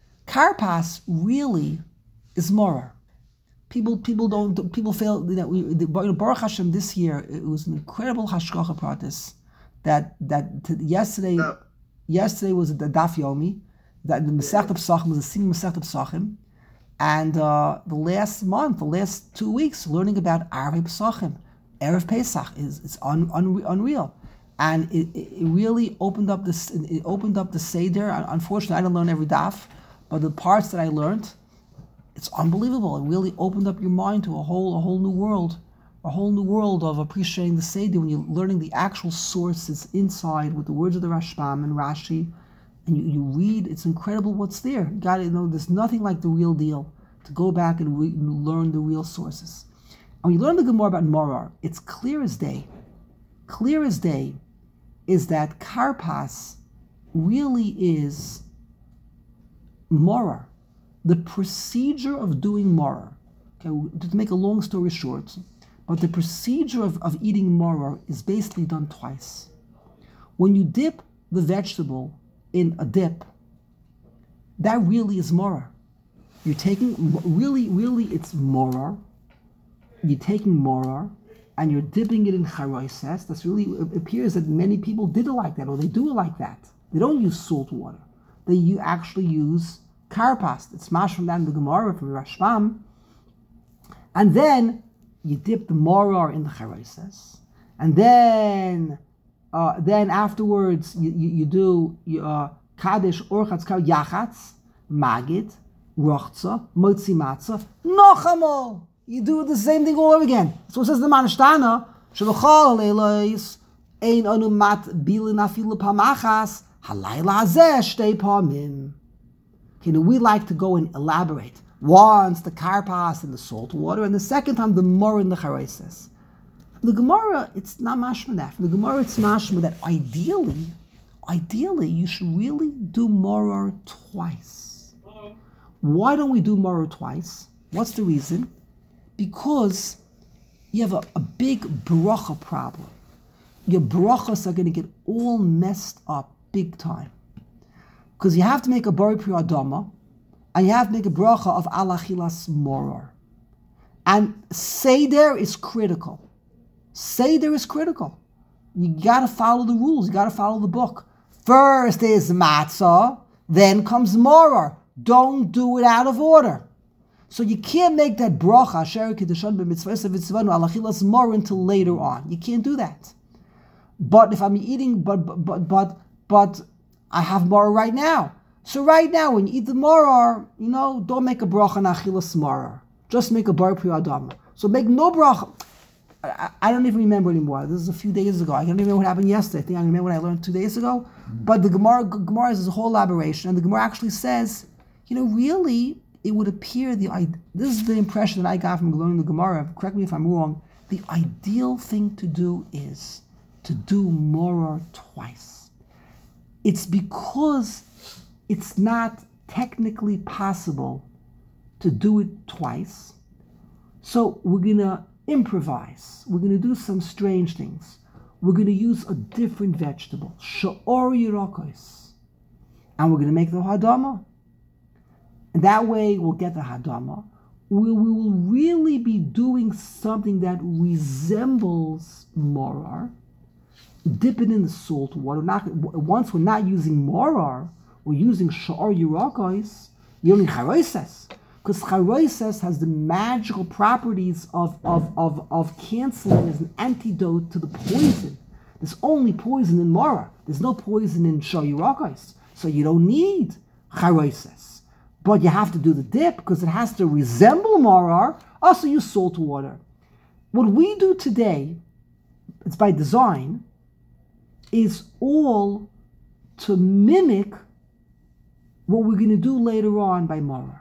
really is morah. People fail. Baruch Hashem, this year it was an incredible hashgacha pratis. Yesterday was the Daf Yomi. That the Masechet Pesachim was a singing Masechet Pesachim, and the last 2 weeks, learning about Arvei Pesachim, Erev Pesach is unreal. And it really opened up this. It opened up the Seder. Unfortunately, I didn't learn every daf, but the parts that I learned, it's unbelievable. It really opened up your mind to a whole new world of appreciating the Seder when you're learning the actual sources inside with the words of the Rashbam and Rashi, and you read. It's incredible what's there. You got to know there's nothing like the real deal to go back and learn the real sources. And when you learn the Gemara about morah, it's clear as day. Clear as day is that karpas really is morah. The procedure of doing morah, okay, to make a long story short, but the procedure of eating morah is basically done twice. When you dip the vegetable in a dip, that really is morah. You're taking, really it's morah. You're taking morah, and you're dipping it in charoises. That's really, it appears that many people did it like that, or they do it like that. They don't use salt water. They actually use karpas. It's mashed from that in the Gemara, from the Rashbam. And then you dip the morah in the charoises. And then afterwards you do kaddish, orchatz, yachatz, magid, rochza, motzi matzah, nochamal. You do the same thing all over again. So it says the Manashtana, שבכל הלילות אין אנו מטבילין אפילו פעם אחת, הלילה הזה שתי פעמים. We like to go and elaborate. Once the karpas in the salt water, and the second time the mor in the chareses. The Gemara, it's not mashma that. The Gemara, it's mashma that ideally, you should really do moror twice. Why don't we do moror twice? What's the reason? Because you have a big bracha problem. Your brachas are going to get all messed up big time. Because you have to make a bari pri adama, and you have to make a bracha of alachilas moror. And seder is critical. Seder is critical. You got to follow the rules. You got to follow the book. First is matzah, then comes moror. Don't do it out of order. So you can't make that bracha asher kedushan b'mitzvos v'tzvanu alachilas moror until later on. You can't do that. But if I'm eating, but I have moror right now. So right now, when you eat the moror, don't make a bracha on achilas moror. Just make a bar pri adama. So make no bracha. I don't even remember anymore. This is a few days ago. I can't remember what happened yesterday. I think I remember what I learned 2 days ago. But the Gemara is a whole elaboration, and the Gemara actually says, really, it would appear this is the impression that I got from learning the Gemara. Correct me if I'm wrong. The ideal thing to do is to do moror twice. It's because it's not technically possible to do it twice. So we're going to improvise. We're going to do some strange things. We're going to use a different vegetable, sha'or yirakos, and we're going to make the hadama. And that way we'll get the hadama. We will really be doing something that resembles moror. Dip it in the salt water. Once we're not using moror, we're using sha'or yirakos, only charoises. Because charoises has the magical properties of canceling as an antidote to the poison. There's only poison in moror. There's no poison in shoyirakos. So you don't need charoises. But you have to do the dip because it has to resemble moror. Also use salt water. What we do today, it's by design, is all to mimic what we're going to do later on by moror.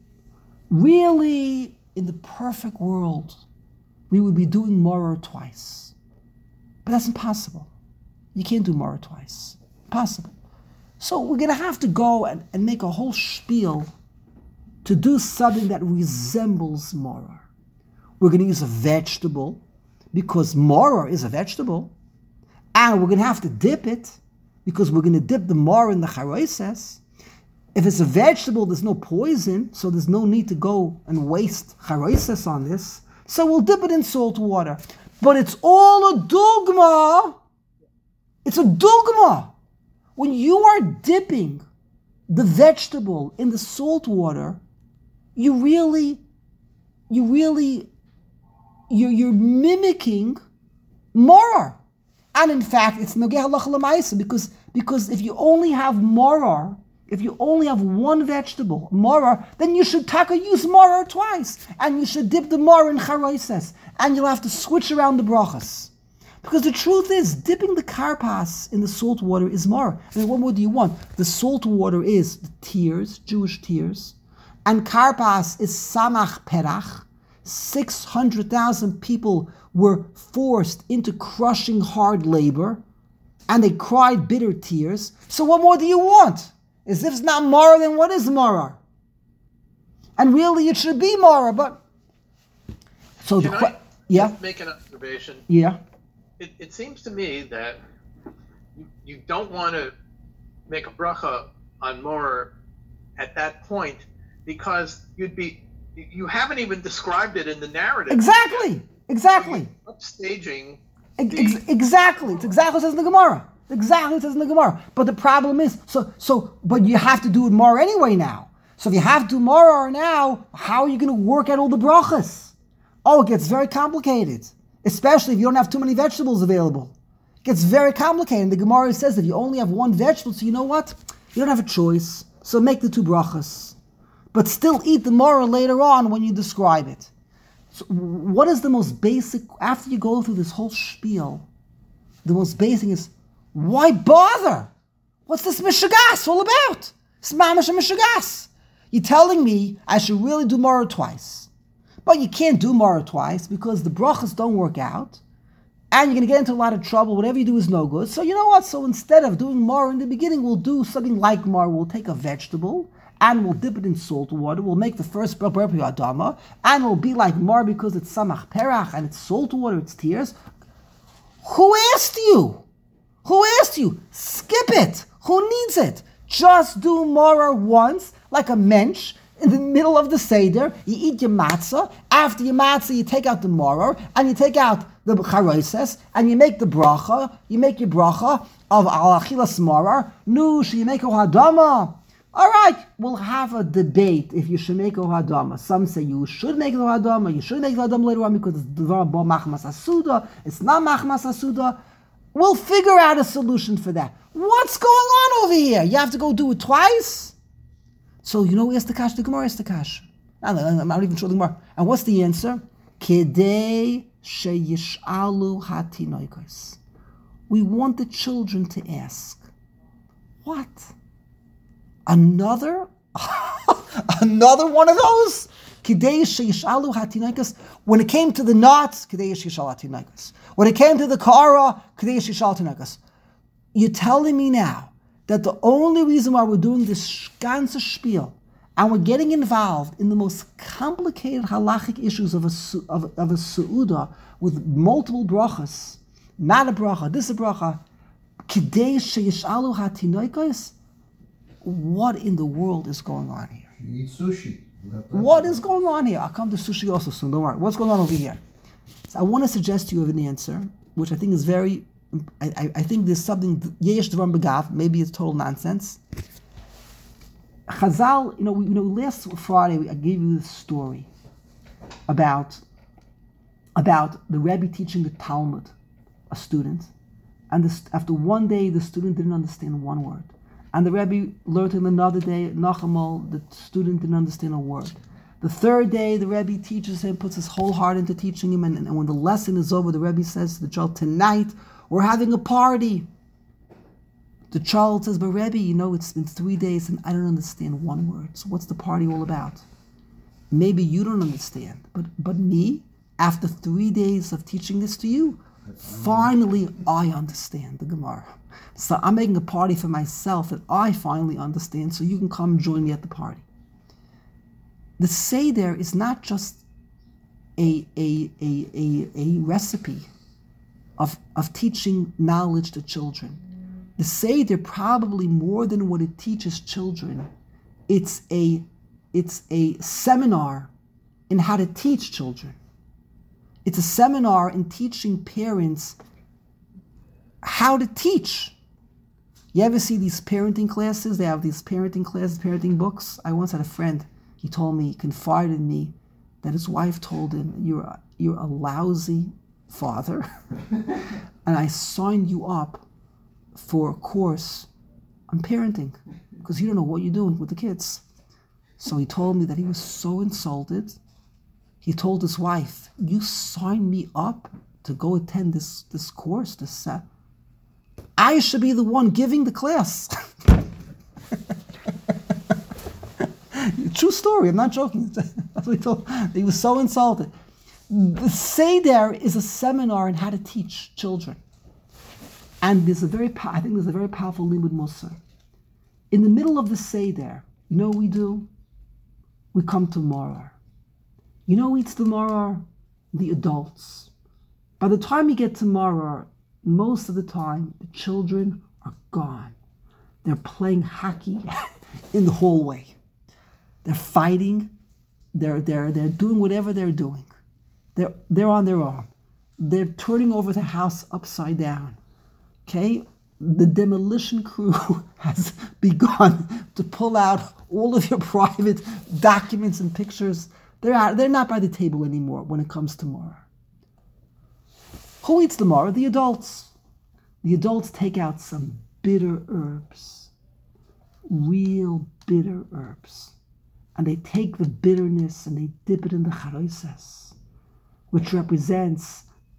Really, in the perfect world, we would be doing moror twice. But that's impossible. You can't do moror twice. Impossible. So we're going to have to go and make a whole spiel to do something that resembles moror. We're going to use a vegetable, because moror is a vegetable. And we're going to have to dip it, because we're going to dip the moror in the charoises. If it's a vegetable, there's no poison, so there's no need to go and waste charoises on this. So we'll dip it in salt water. But it's all a dogma. It's a dogma. When you are dipping the vegetable in the salt water, you're mimicking moror. And in fact, it's nogeh halacha l'maisa, because if you only have moror, if you only have one vegetable, moror, then you should use moror twice. And you should dip the moror in charoises. And you'll have to switch around the brachas. Because the truth is, dipping the karpas in the salt water is moror. I mean, what more do you want? The salt water is the tears, Jewish tears. And karpas is samach perach. 600,000 people were forced into crushing hard labor. And they cried bitter tears. So what more do you want? As if it's not moror, then what is moror? And really, it should be moror, but... So Can I just make an observation? Yeah. It seems to me that you don't want to make a bracha on moror at that point, because you haven't even described it in the narrative. Exactly. Upstaging. Exactly. It's exactly what it says in the Gemara. But the problem is, but you have to do it more anyway now. So if you have to do more now, how are you going to work out all the brachas? Oh, it gets very complicated. Especially if you don't have too many vegetables available. It gets very complicated. The Gemara says if you only have one vegetable, so you know what? You don't have a choice. So make the two brachas. But still eat the moror later on when you describe it. So what is the most basic, after you go through this whole spiel, the most basic is, why bother? What's this mishagas all about? It's mamash and mishagas. You're telling me I should really do Mara twice. But you can't do Mara twice because the brachas don't work out. And you're going to get into a lot of trouble. Whatever you do is no good. So you know what? So instead of doing Mara in the beginning, we'll do something like Mara. We'll take a vegetable and we'll dip it in salt water. We'll make the first Bar Adama. And it'll be like Mara because it's Samach Perach and it's salt water, it's tears. Who asked you? Who asked you? Skip it. Who needs it? Just do Mara once, like a mensch, in the middle of the Seder. You eat your matzah. After your matzah, you take out the Mara, and you take out the charoises, and you make the bracha. You make your bracha of al achilas Mara. Nush, you make a hadama. All right, we'll have a debate if you should make a hadama. Some say you should make the hadama. You should make the hadama later on because it's dvar bo machmas asuda. It's not machmas asuda. We'll figure out a solution for that. What's going on over here? You have to go do it twice? So, you know, ask the kash, the Gemara asked the kash. I'm not even sure the Gemara. And what's the answer? Kedei sheyishalu hatinoikos. We want the children to ask. What? Another one of those? Kedei sheyishalu hatinoikos. When it came to the nuts, kedei sheyishalu hatinoikos. When it came to the kara, kedei sheyishalu hatinoikos. You're telling me now that the only reason why we're doing this ganze spiel and we're getting involved in the most complicated halachic issues of a su'uda with multiple brachas, not a bracha, this is a bracha, kidei sheyishalu hatinoikos, what in the world is going on here? You eat sushi. What is going on here? I'll come to sushi also soon, don't worry. What's going on over here? So I want to suggest to you an answer, which I think is very, I think there's something, yesh dvar begav, maybe it's total nonsense. Chazal, last Friday I gave you this story about the Rebbe teaching the Talmud, a student, and after one day the student didn't understand one word. And the Rebbe learned him another day, Nachamal, the student didn't understand a word. The third day, the Rebbe teaches him, puts his whole heart into teaching him, and when the lesson is over, the Rebbe says to the child, tonight, we're having a party. The child says, but Rebbe, it's been 3 days and I don't understand one word. So what's the party all about? Maybe you don't understand, but me, after 3 days of teaching this to you, finally I understand the Gemara. So I'm making a party for myself that I finally understand, so you can come join me at the party. The Seder is not just a recipe of teaching knowledge to children. The Seder, probably more than what it teaches children, it's a seminar in how to teach children. It's a seminar in teaching parents how to teach. You ever see these parenting classes? They have these parenting classes, parenting books. I once had a friend, he told me, he confided in me that his wife told him, you're a lousy father, and I signed you up for a course on parenting because you don't know what you're doing with the kids. So he told me that he was so insulted. He told his wife, you signed me up to go attend this course, I should be the one giving the class. True story, I'm not joking. That's what he told. He was so insulted. The Seder is a seminar on how to teach children. And I think there's a very powerful limud musar. In the middle of the Seder, you know what we do? We come to Morar. You know who eats the Morar? The adults. By the time you get to Morar, most of the time, the children are gone. They're playing hockey in the hallway. They're fighting. They're doing whatever they're doing. They're on their own. They're turning over the house upside down. Okay? The demolition crew has begun to pull out all of your private documents and pictures. They're not by the table anymore when it comes to Mara. Who eats the Mara? The adults. The adults take out some bitter herbs, real bitter herbs, and they take the bitterness and they dip it in the charoises, which represents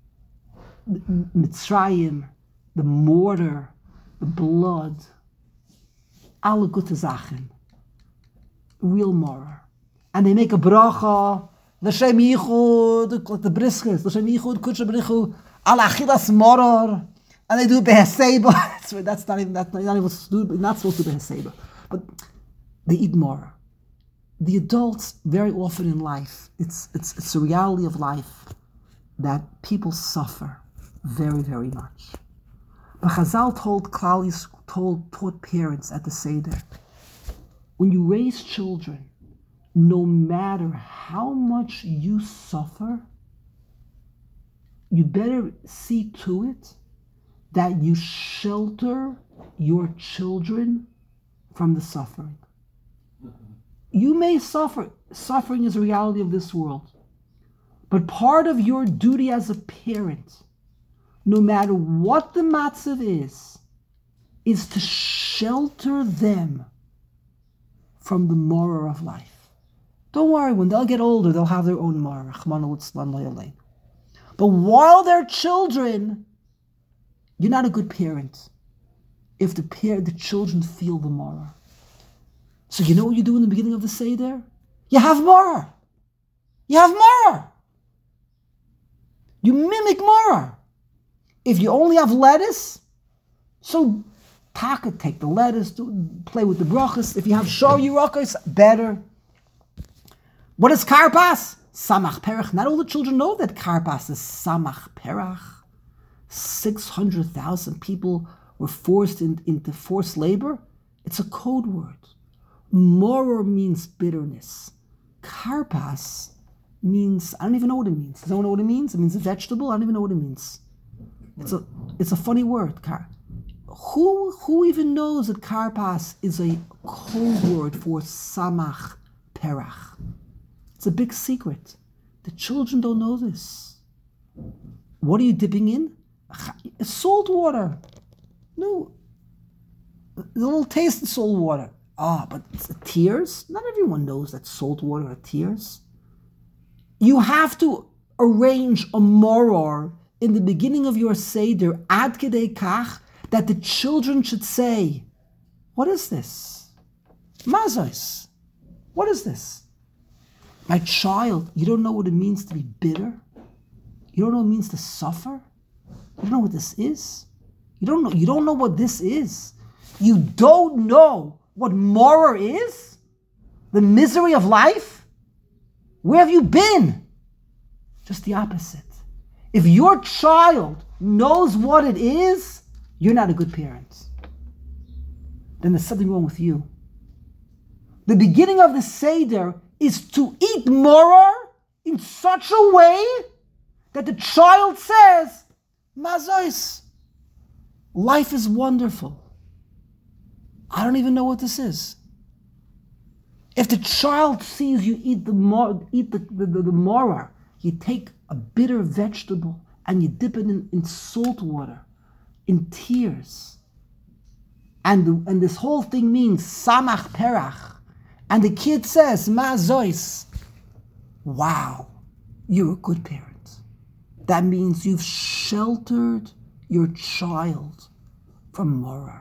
Mitzrayim, the mortar, the blood, alle gute Sachen, real mortar. And they make a bracha, L'Shem Yichud, like the briskets, L'Shem Yichud, Kudsha B'richu, Al Achilas Mortar, and they do Beheseba. That's not even supposed to be Beheseba. But they eat mortar. The adults, very often in life, it's a reality of life that people suffer very, very much. But Chazal taught parents at the Seder, when you raise children, no matter how much you suffer, you better see to it that you shelter your children from the suffering. You may suffer. Suffering is a reality of this world. But part of your duty as a parent, no matter what the matzav is to shelter them from the morah of life. Don't worry, when they'll get older, they'll have their own morah. But while they're children, you're not a good parent if the children feel the morah. So you know what you do in the beginning of the Seder? You have morah. You have morah. You mimic morah. If you only have lettuce, so take the lettuce, play with the brachas. If you have shor yirakas, better. What is karpas? Samach perach. Not all the children know that karpas is samach perach. 600,000 people were forced into forced labor. It's a code word. Moror means bitterness. Karpas means, I don't even know what it means. Does anyone know what it means? It means a vegetable. I don't even know what it means. It's a funny word. Who even knows that karpas is a code word for samach perach? It's a big secret. The children don't know this. What are you dipping in? Salt water. No. A little taste of salt water. But it's tears? Not everyone knows that salt water are tears. You have to arrange a moror in the beginning of your Seder, ad kedei kach, that the children should say, what is this? Mazos. What is this? My child, you don't know what it means to be bitter? You don't know what it means to suffer? You don't know what this is? You don't know what this is? You don't know what moror is? The misery of life? Where have you been? Just the opposite. If your child knows what it is, you're not a good parent. Then there's something wrong with you. The beginning of the Seder is to eat moror in such a way that the child says, Mazos, life is wonderful. I don't even know what this is. If the child sees you eat the moror, you take a bitter vegetable and you dip it in salt water, in tears. And this whole thing means samach perach. And the kid says, Mazos, wow, you're a good parent. That means you've sheltered your child from moror.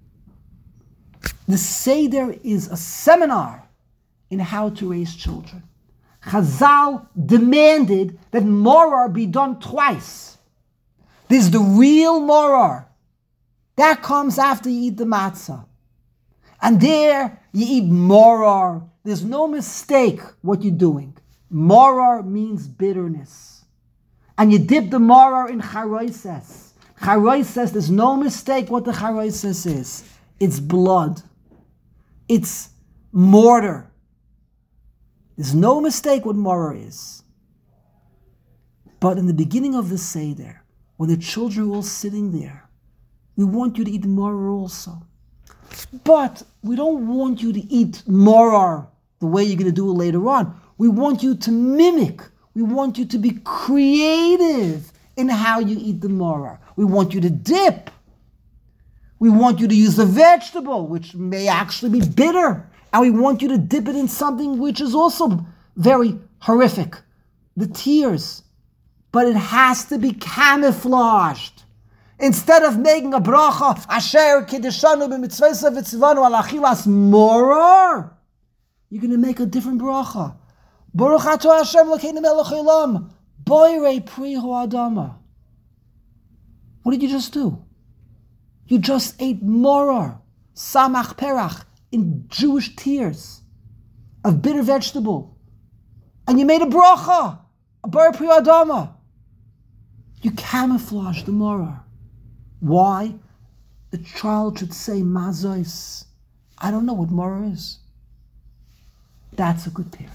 The Seder is a seminar in how to raise children. Chazal demanded that moror be done twice. There's the real moror. That comes after you eat the matzah. And there you eat moror. There's no mistake what you're doing. Moror means bitterness. And you dip the moror in charoises. Charoises, there's no mistake what the charoises is. It's blood. It's mortar. There's no mistake what moror is. But in the beginning of the Seder, when the children are all sitting there, we want you to eat moror also. But we don't want you to eat moror the way you're going to do it later on. We want you to mimic. We want you to be creative in how you eat the moror. We want you to dip. We want you to use the vegetable, which may actually be bitter. And we want you to dip it in something which is also very horrific. The tears. but it has to be camouflaged. Instead of making a bracha, Asher Kiddeshanu b'mitzvesa v'tzivanu al achilas moror, you're going to make a different bracha. Baruch atah Hashem Elokeinu melech haolam, boirei pri ha'adama. What did you just do? You just ate moror, samach perach, in Jewish tears, of bitter vegetable. And you made a bracha, a boirei pri ha'adama. You camouflaged the moror. Why? The child should say, Mazos, I don't know what moror is. That's a good parent.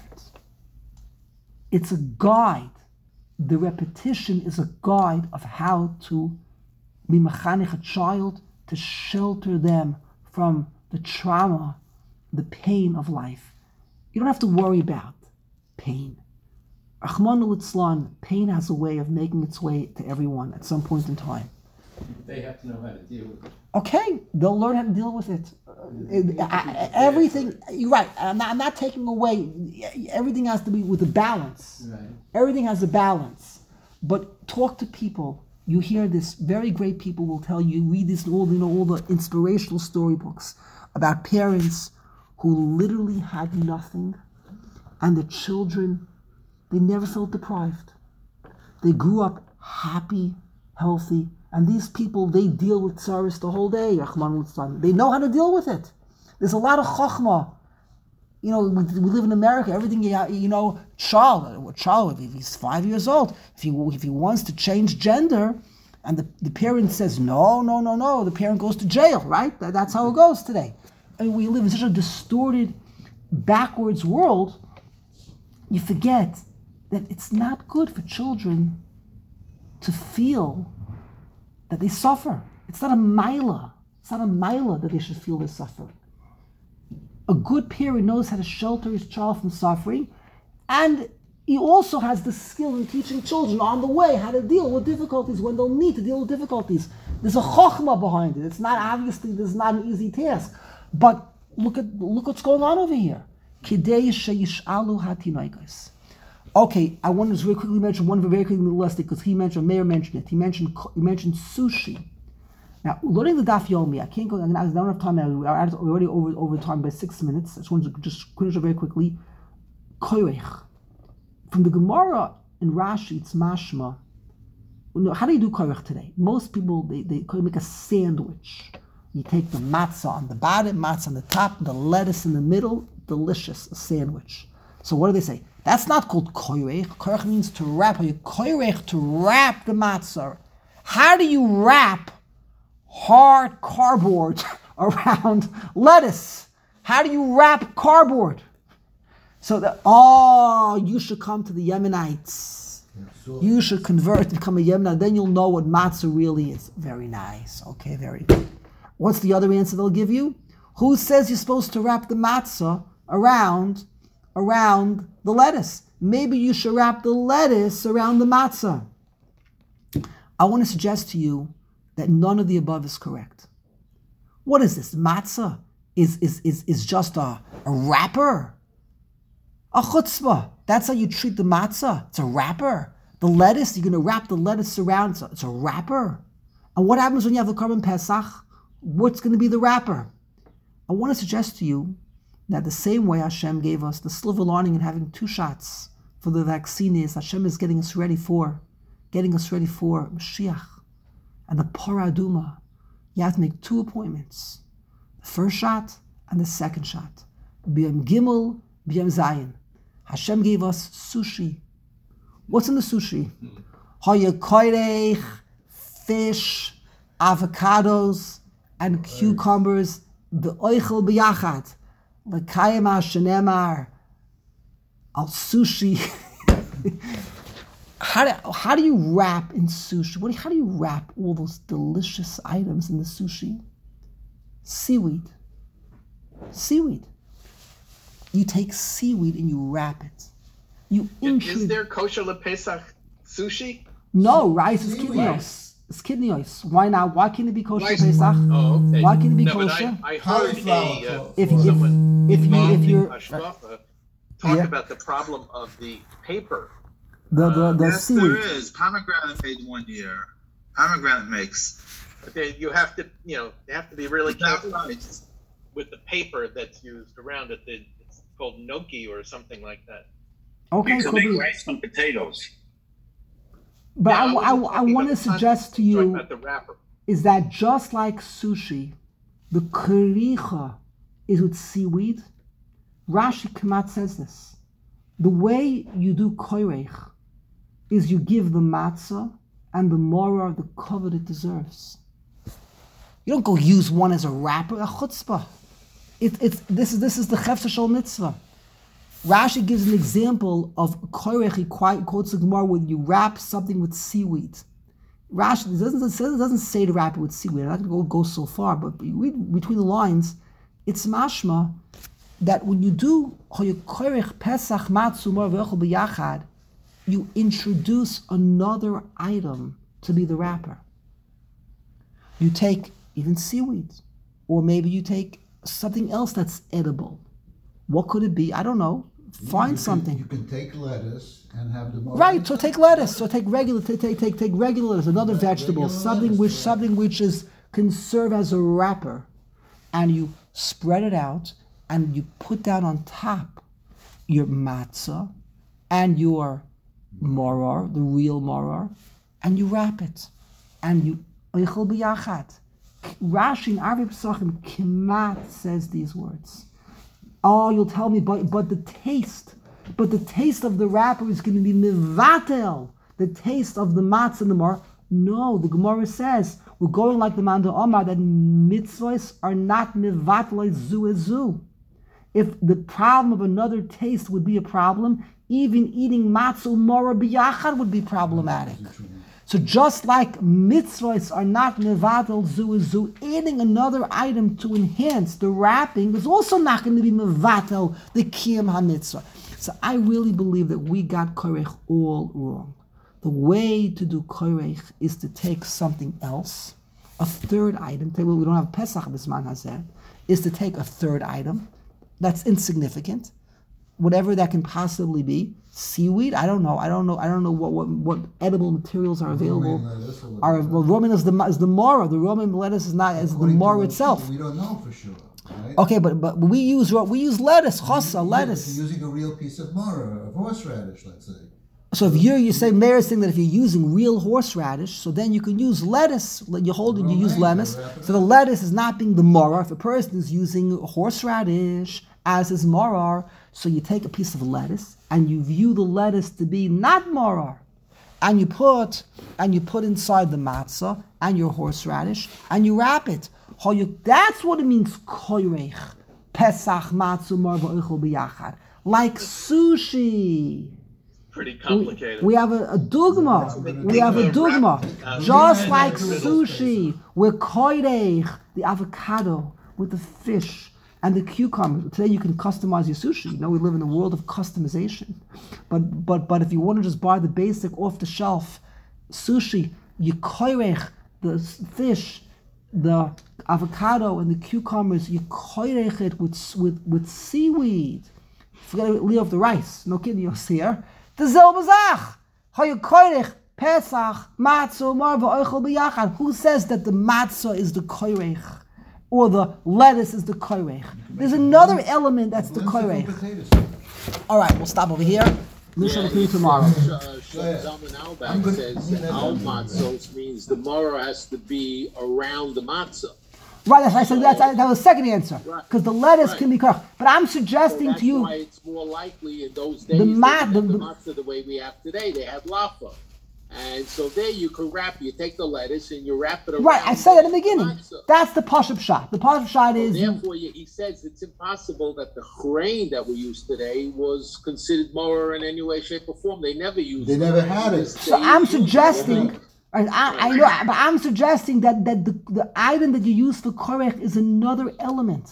It's a guide. The repetition is a guide of how to be mechanech a child, to shelter them from the trauma, the pain of life. You don't have to worry about pain. Rachmana litzlan, pain has a way of making its way to everyone at some point in time. They have to know how to deal with it. Okay, they'll learn how to deal with it. Everything, you're right. I'm not taking away. Everything has to be with a balance. Right. Everything has a balance. But talk to people. You hear this. Very great people will tell you. Read this all the inspirational storybooks about parents who literally had nothing, and the children, they never felt deprived. They grew up happy, healthy. And these people, they deal with tsaris the whole day. They know how to deal with it. There's a lot of chokhmah. We live in America. Everything, child, if he's 5 years old, if he wants to change gender, and the parent says, no, the parent goes to jail, right? That's how it goes today. I mean, we live in such a distorted, backwards world, you forget that it's not good for children to feel that they suffer. It's not a milah. It's not a milah that they should feel they suffer. A good parent knows how to shelter his child from suffering, and he also has the skill in teaching children on the way how to deal with difficulties when they'll need to deal with difficulties. There's a chokhmah behind it. It's not obviously, there's not an easy task. But look what's going on over here. Kidei sheyish'alu hatinoikos. Okay, I want to very quickly mention one very quickly because Meir mentioned it. He mentioned sushi. Now, learning the Daf Yomi, I don't have time now. We're already over time by 6 minutes. I just wanted to just finish it very quickly. Koirech. From the Gemara in Rashi, it's mashma. How do you do koirech today? Most people, they make a sandwich. You take the matzah on the bottom, matzah on the top, and the lettuce in the middle. Delicious, a sandwich. So what do they say? That's not called koirech. Koirech means to wrap. Koirech, to wrap the matzah. How do you wrap hard cardboard around lettuce? How do you wrap cardboard? So you should come to the Yemenites. You should convert to become a Yemenite. Then you'll know what matzah really is. Very nice. Okay, very good. What's the other answer they'll give you? Who says you're supposed to wrap the matzah around the lettuce? Maybe you should wrap the lettuce around the matzah. I want to suggest to you that none of the above is correct. What is this? Matzah is just a wrapper. A chutzpah. That's how you treat the matzah. It's a wrapper. The lettuce, you're going to wrap the lettuce around. It's a wrapper. And what happens when you have the Korban Pesach? What's going to be the wrapper? I want to suggest to you that the same way Hashem gave us the silver lining and having 2 shots for the vaccine is Hashem is getting us ready for Mashiach and the Paraduma. You have to make 2 appointments. The first shot and the second shot. B'yom Gimel, B'yom Zayin. Hashem gave us sushi. What's in the sushi? Hayakoirech, fish, avocados, and cucumbers. The oichel b'yachad. L'kayim ha'shenemar. Al sushi. How do you wrap in sushi? How do you wrap all those delicious items in the sushi? Seaweed. You take seaweed and you wrap it. Is there kosher lePesach sushi? No, rice is kidneys. It's kidneys. Why not? Why can't it be kosher Rice. Pesach? Oh, okay. Why can't it be No, but kosher? I heard If someone you're talk about the problem of the paper The Yes, seaweed. there is. Pomegranate made one year. Pomegranate makes. But you have to, they have to be really That's careful right. with the paper that's used around it. It's called gnocchi or something like that. Okay, You can could make be. rice from potatoes. But Yeah, I wasn't want talking to about the suggest to content, I'm talking you about the wrapper. is that just like sushi, the karicha is with seaweed. Rashi Kamat says this. The way you do koirech is you give the matzah and the morah the covet it deserves. You don't go use one as a wrapper, a chutzpah. This is the chefsa shel mitzvah. Rashi gives an example of koirech. He quotes the Gemara where you wrap something with seaweed. Rashi doesn't say to wrap it with seaweed. I'm not going to go so far, but you read between the lines, it's mashma that when you do koirech pesach matzu mor v'echol b'yachad, you introduce another item to be the wrapper. You take even seaweed, or maybe you take something else that's edible. What could it be? I don't know. Find something. You can take lettuce and have the morah. Right. So take lettuce. So take regular. Take regular lettuce. Another vegetable. Regular Something which can serve as a wrapper, and you spread it out, and you put down on top your matzah and your moror, the real moror, and you wrap it, and you oichel b'yachad. Rashi in Arvei Pesachim Kemat says these words. Oh, you'll tell me, but the taste of the wrapper is going to be mivatel, the taste of the matzah and the moror. No, the Gemara says we're going like the Manda Omar that mitzvahs are not mivatel zu ezu. If the problem of another taste would be a problem, even eating matzah moror b'yachad would be problematic. So just like mitzvahs are not mevatel zu, adding another item to enhance the wrapping is also not going to be mevatel the kiyam ha-mitzvah. So I really believe that we got koirech all wrong. The way to do koirech is to take something else, a third item. We don't have Pesach bisman hazeh. Is to take a third item that's insignificant, whatever that can possibly be. Seaweed? I don't know what edible materials are available. Romaine is the morah. The Romaine lettuce is not as the morah itself. We don't know for sure. Right? Okay, but we use lettuce, chosa, lettuce. If you're using a real piece of morah, of horseradish, let's say. So if you say Meir is saying that if you're using real horseradish, so then you can use lettuce. You hold it, you use lettuce. So the lettuce is not being the morah. If a person is using horseradish as his morah, so you take a piece of lettuce and you view the lettuce to be not morah, and you put inside the matzah and your horseradish and you wrap it. That's what it means. Koirech pesach matzu morah v'oichel b'yachad, like sushi. Pretty complicated. We have a dugma. We have a dugma. Just like sushi, we're koirech the avocado with the fish and the cucumber. Today you can customize your sushi. You know, we live in a world of customization. But if you want to just buy the basic off the shelf sushi, you koirech the fish, the avocado and the cucumbers, you koirech it with seaweed. Forget to leave off the rice. No kidding, you'll see her. The zelbazach. Hayu koirech pesach matzah mar v'oichel b'yachad. Who says that the matzah is the koirech? Or the lettuce is the koirech. There's another element that's the koirech. All right, we'll stop over here. We'll see you tomorrow. Zalman Auerbach says that al matzos means the morah has to be around the matzah. Right, that's, I said that was the second answer. Because the lettuce can be correct. But I'm suggesting to you. That's why it's more likely in those days the matzah the way we have today. They had laffa. And so there you could you take the lettuce and you wrap it around. Right, I said that in the beginning. That's the pashup shot. The pashup shot is... Therefore, he says it's impossible that the grain that we use today was considered morah in any way, shape, or form. They never used it. They never had it. So I'm suggesting... I know, but I'm suggesting that the item that you use for korech is another element.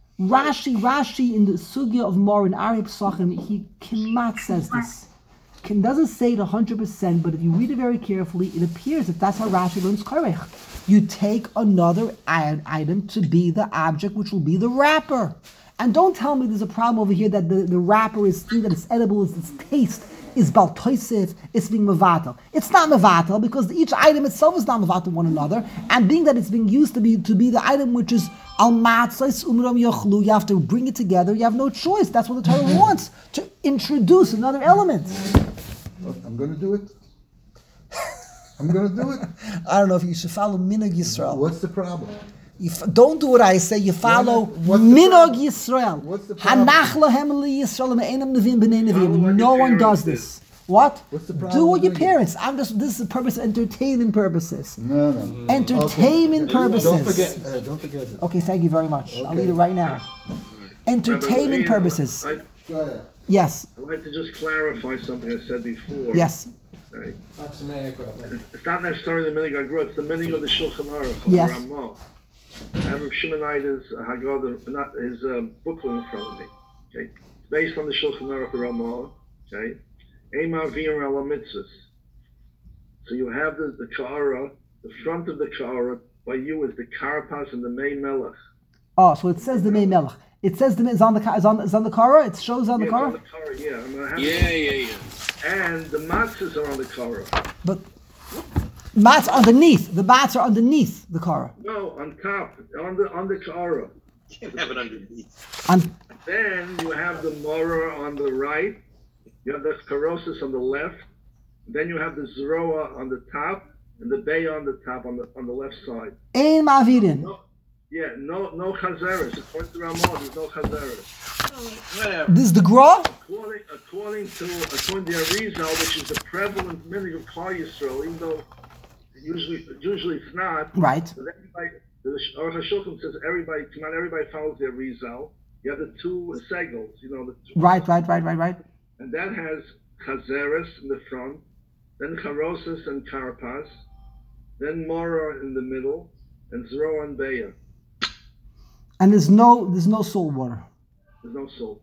Rashi in the sugya of Mor in Arvei Pesachim, he Kemat says this. Doesn't say it 100%, but if you read it very carefully, it appears that that's how Rashi learns korech. You take another item to be the object, which will be the wrapper. And don't tell me there's a problem over here that the wrapper is thing that is edible, is its taste. is Bal Toisif, it's being Mavatal. It's not Mavatal because each item itself is not Mavatal one another, and being that it's being used to be the item which is Al Matzais Umram Yochlu, you have to bring it together, you have no choice. That's what the Torah wants, to introduce another element. I'm going to do it. I'm going to do it. I don't know if you should follow Minog Yisrael. What's the problem? Don't do what I say. You follow What's the Minog problem? Yisrael. What's the problem? Hanach lahem li Yisrael me'enam nevim b'nei nevim. No one does this. What? What's the problem Do what your with it? parents. This is the purpose, entertainment purposes. No. Entertainment purposes. Don't forget it. Okay, thank you very much. I'll Okay. leave it right now. Entertainment purposes. I'd Go ahead. Yes. like to just clarify something I said before. Yes. Right? It's not necessarily the minig I grew. It's the minig of the Shulchan Aruch, of Yes. the Ramah. I have Shimonides Haggadah, not his booklet in front of me. Okay, it's based on the Shulchan Aruch Ramah. Okay, Eimar Vir Ala Mitzvahs. So you have the Ka'ara, the front of the Ka'ara by you is the Karpas and the Mei Melech. Oh, so it says the Mei Melech. It says the is on the Kara. It shows on the Yeah, it's on Kara. the Kara, yeah. I'm gonna have Yeah. And the matzahs are on the Kara. But mats underneath. The mats are underneath the Kara. No, on top, on the Kara. You can't have it underneath. And Then you have the Morah on the right. You have the Karosis on the left. Then you have the Zeroa on the top and the Bay on the top on the left side. ein mavirin. No Chazeres. According to Ramah, there's no Chazeres. Whatever. This is the Gra. According to Arizal, which is the prevalent minig of Klal Yisrael, even though usually it's not. Right. But everybody, the Aruch HaShulchan says not everybody follows the Arizal. You have the two segels, the two. Right. And that has Chazeres in the front, then Charosis and Karpas, then Mora in the middle, and Zero and Beya. And there's no salt water. There's no salt.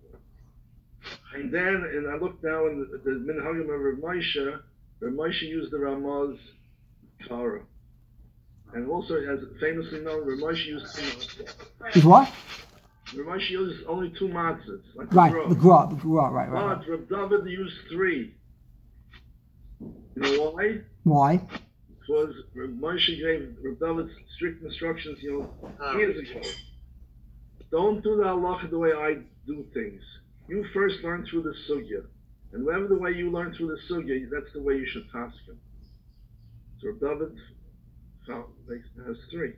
And I look now in the Minhagim of Rav Moshe used the Ramah's Kara. And also, as famously known, Rav Moshe used two matzahs. Is what? Rav Moshe used only two matzahs. Like Right. the The Gra. Right. But Rav David used three. You know why? Why? Because Rav Moshe gave Rav David strict instructions, years ago. Don't do the halacha the way I do things. You first learn through the sugya. And whatever the way you learn through the sugya, that's the way you should pass him. So Rav David has three.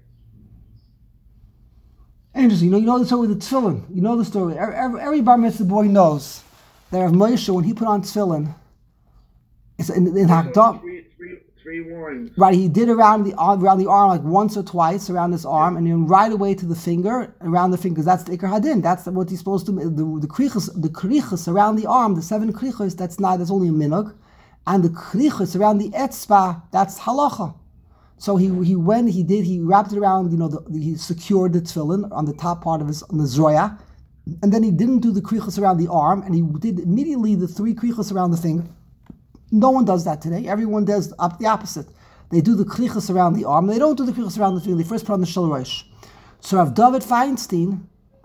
Interesting. You know the story with the tefillin. You know the story. Every bar mitzvah boy knows that Rav Moshe, when he put on tefillin, it's in Hakdam. Three wines. Right, he did around the arm like once or twice around his arm, and then right away to the finger, around the fingers. That's the Iker Hadin. That's what he's supposed to. The krichas around the arm, the 7 krichas. That's only a minog, and the krichas around the etzba. That's halacha. So he wrapped it around. He secured the tefillin on the top part of on the zoya, and then he didn't do the krichas around the arm, and he did immediately the 3 krichas around the finger. No one does that today. Everyone does the opposite. They do the krichas around the arm. They don't do the krichas around the finger. They first put on the shel rosh. So Rav David Feinstein,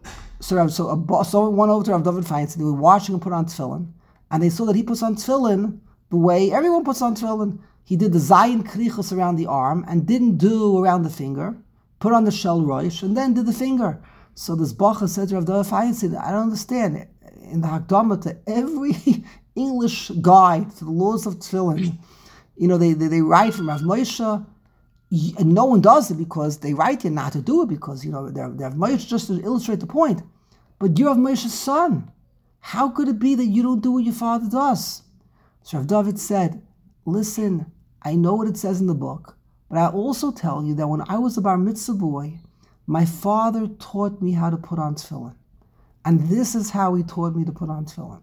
someone went over to Rav David Feinstein. They were watching him put on tefillin, and they saw that he puts on tefillin the way everyone puts on tefillin. He did the zayin krichas around the arm and didn't do around the finger. Put on the shel rosh and then did the finger. So this bacha said to Rav David Feinstein, I don't understand. In the Hakdama to every English guide to the laws of tefillin, they write from Rav Moshe, and no one does it because they write you not to do it because they have Moshe just to illustrate the point. But you're Rav Moshe's son. How could it be that you don't do what your father does? So Rav David said, listen, I know what it says in the book, but I also tell you that when I was a bar mitzvah boy, my father taught me how to put on tefillin. And this is how he taught me to put on tefillin.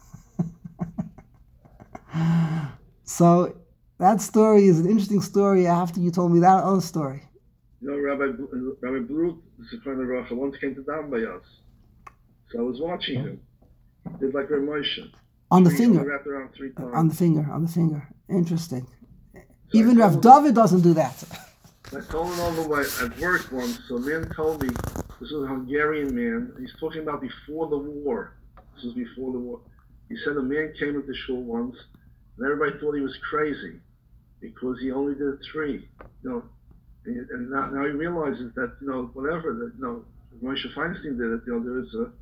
So that story is an interesting story after you told me that other story. Rabbi Blue, the Sekhan Racha, once came to down by us. So I was watching him. He did like Rav Moshe. On the finger. Wrapped around 3 times. On the finger. Interesting. Even Rav David doesn't do that. I told him all the way at work once. So a man told me, this was a Hungarian man. He's talking about before the war. This was before the war. He said a man came into shul once, and everybody thought he was crazy because he only did 3. And now he realizes that whatever that Moshe Feinstein did it. There is a.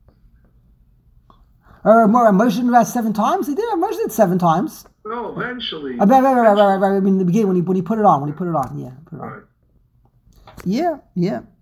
Moshe did that 7 times. He did. Moshe did 7 times. No, eventually. Right. I mean, in the beginning when he put it on. Yeah, put it on. Right. Yeah.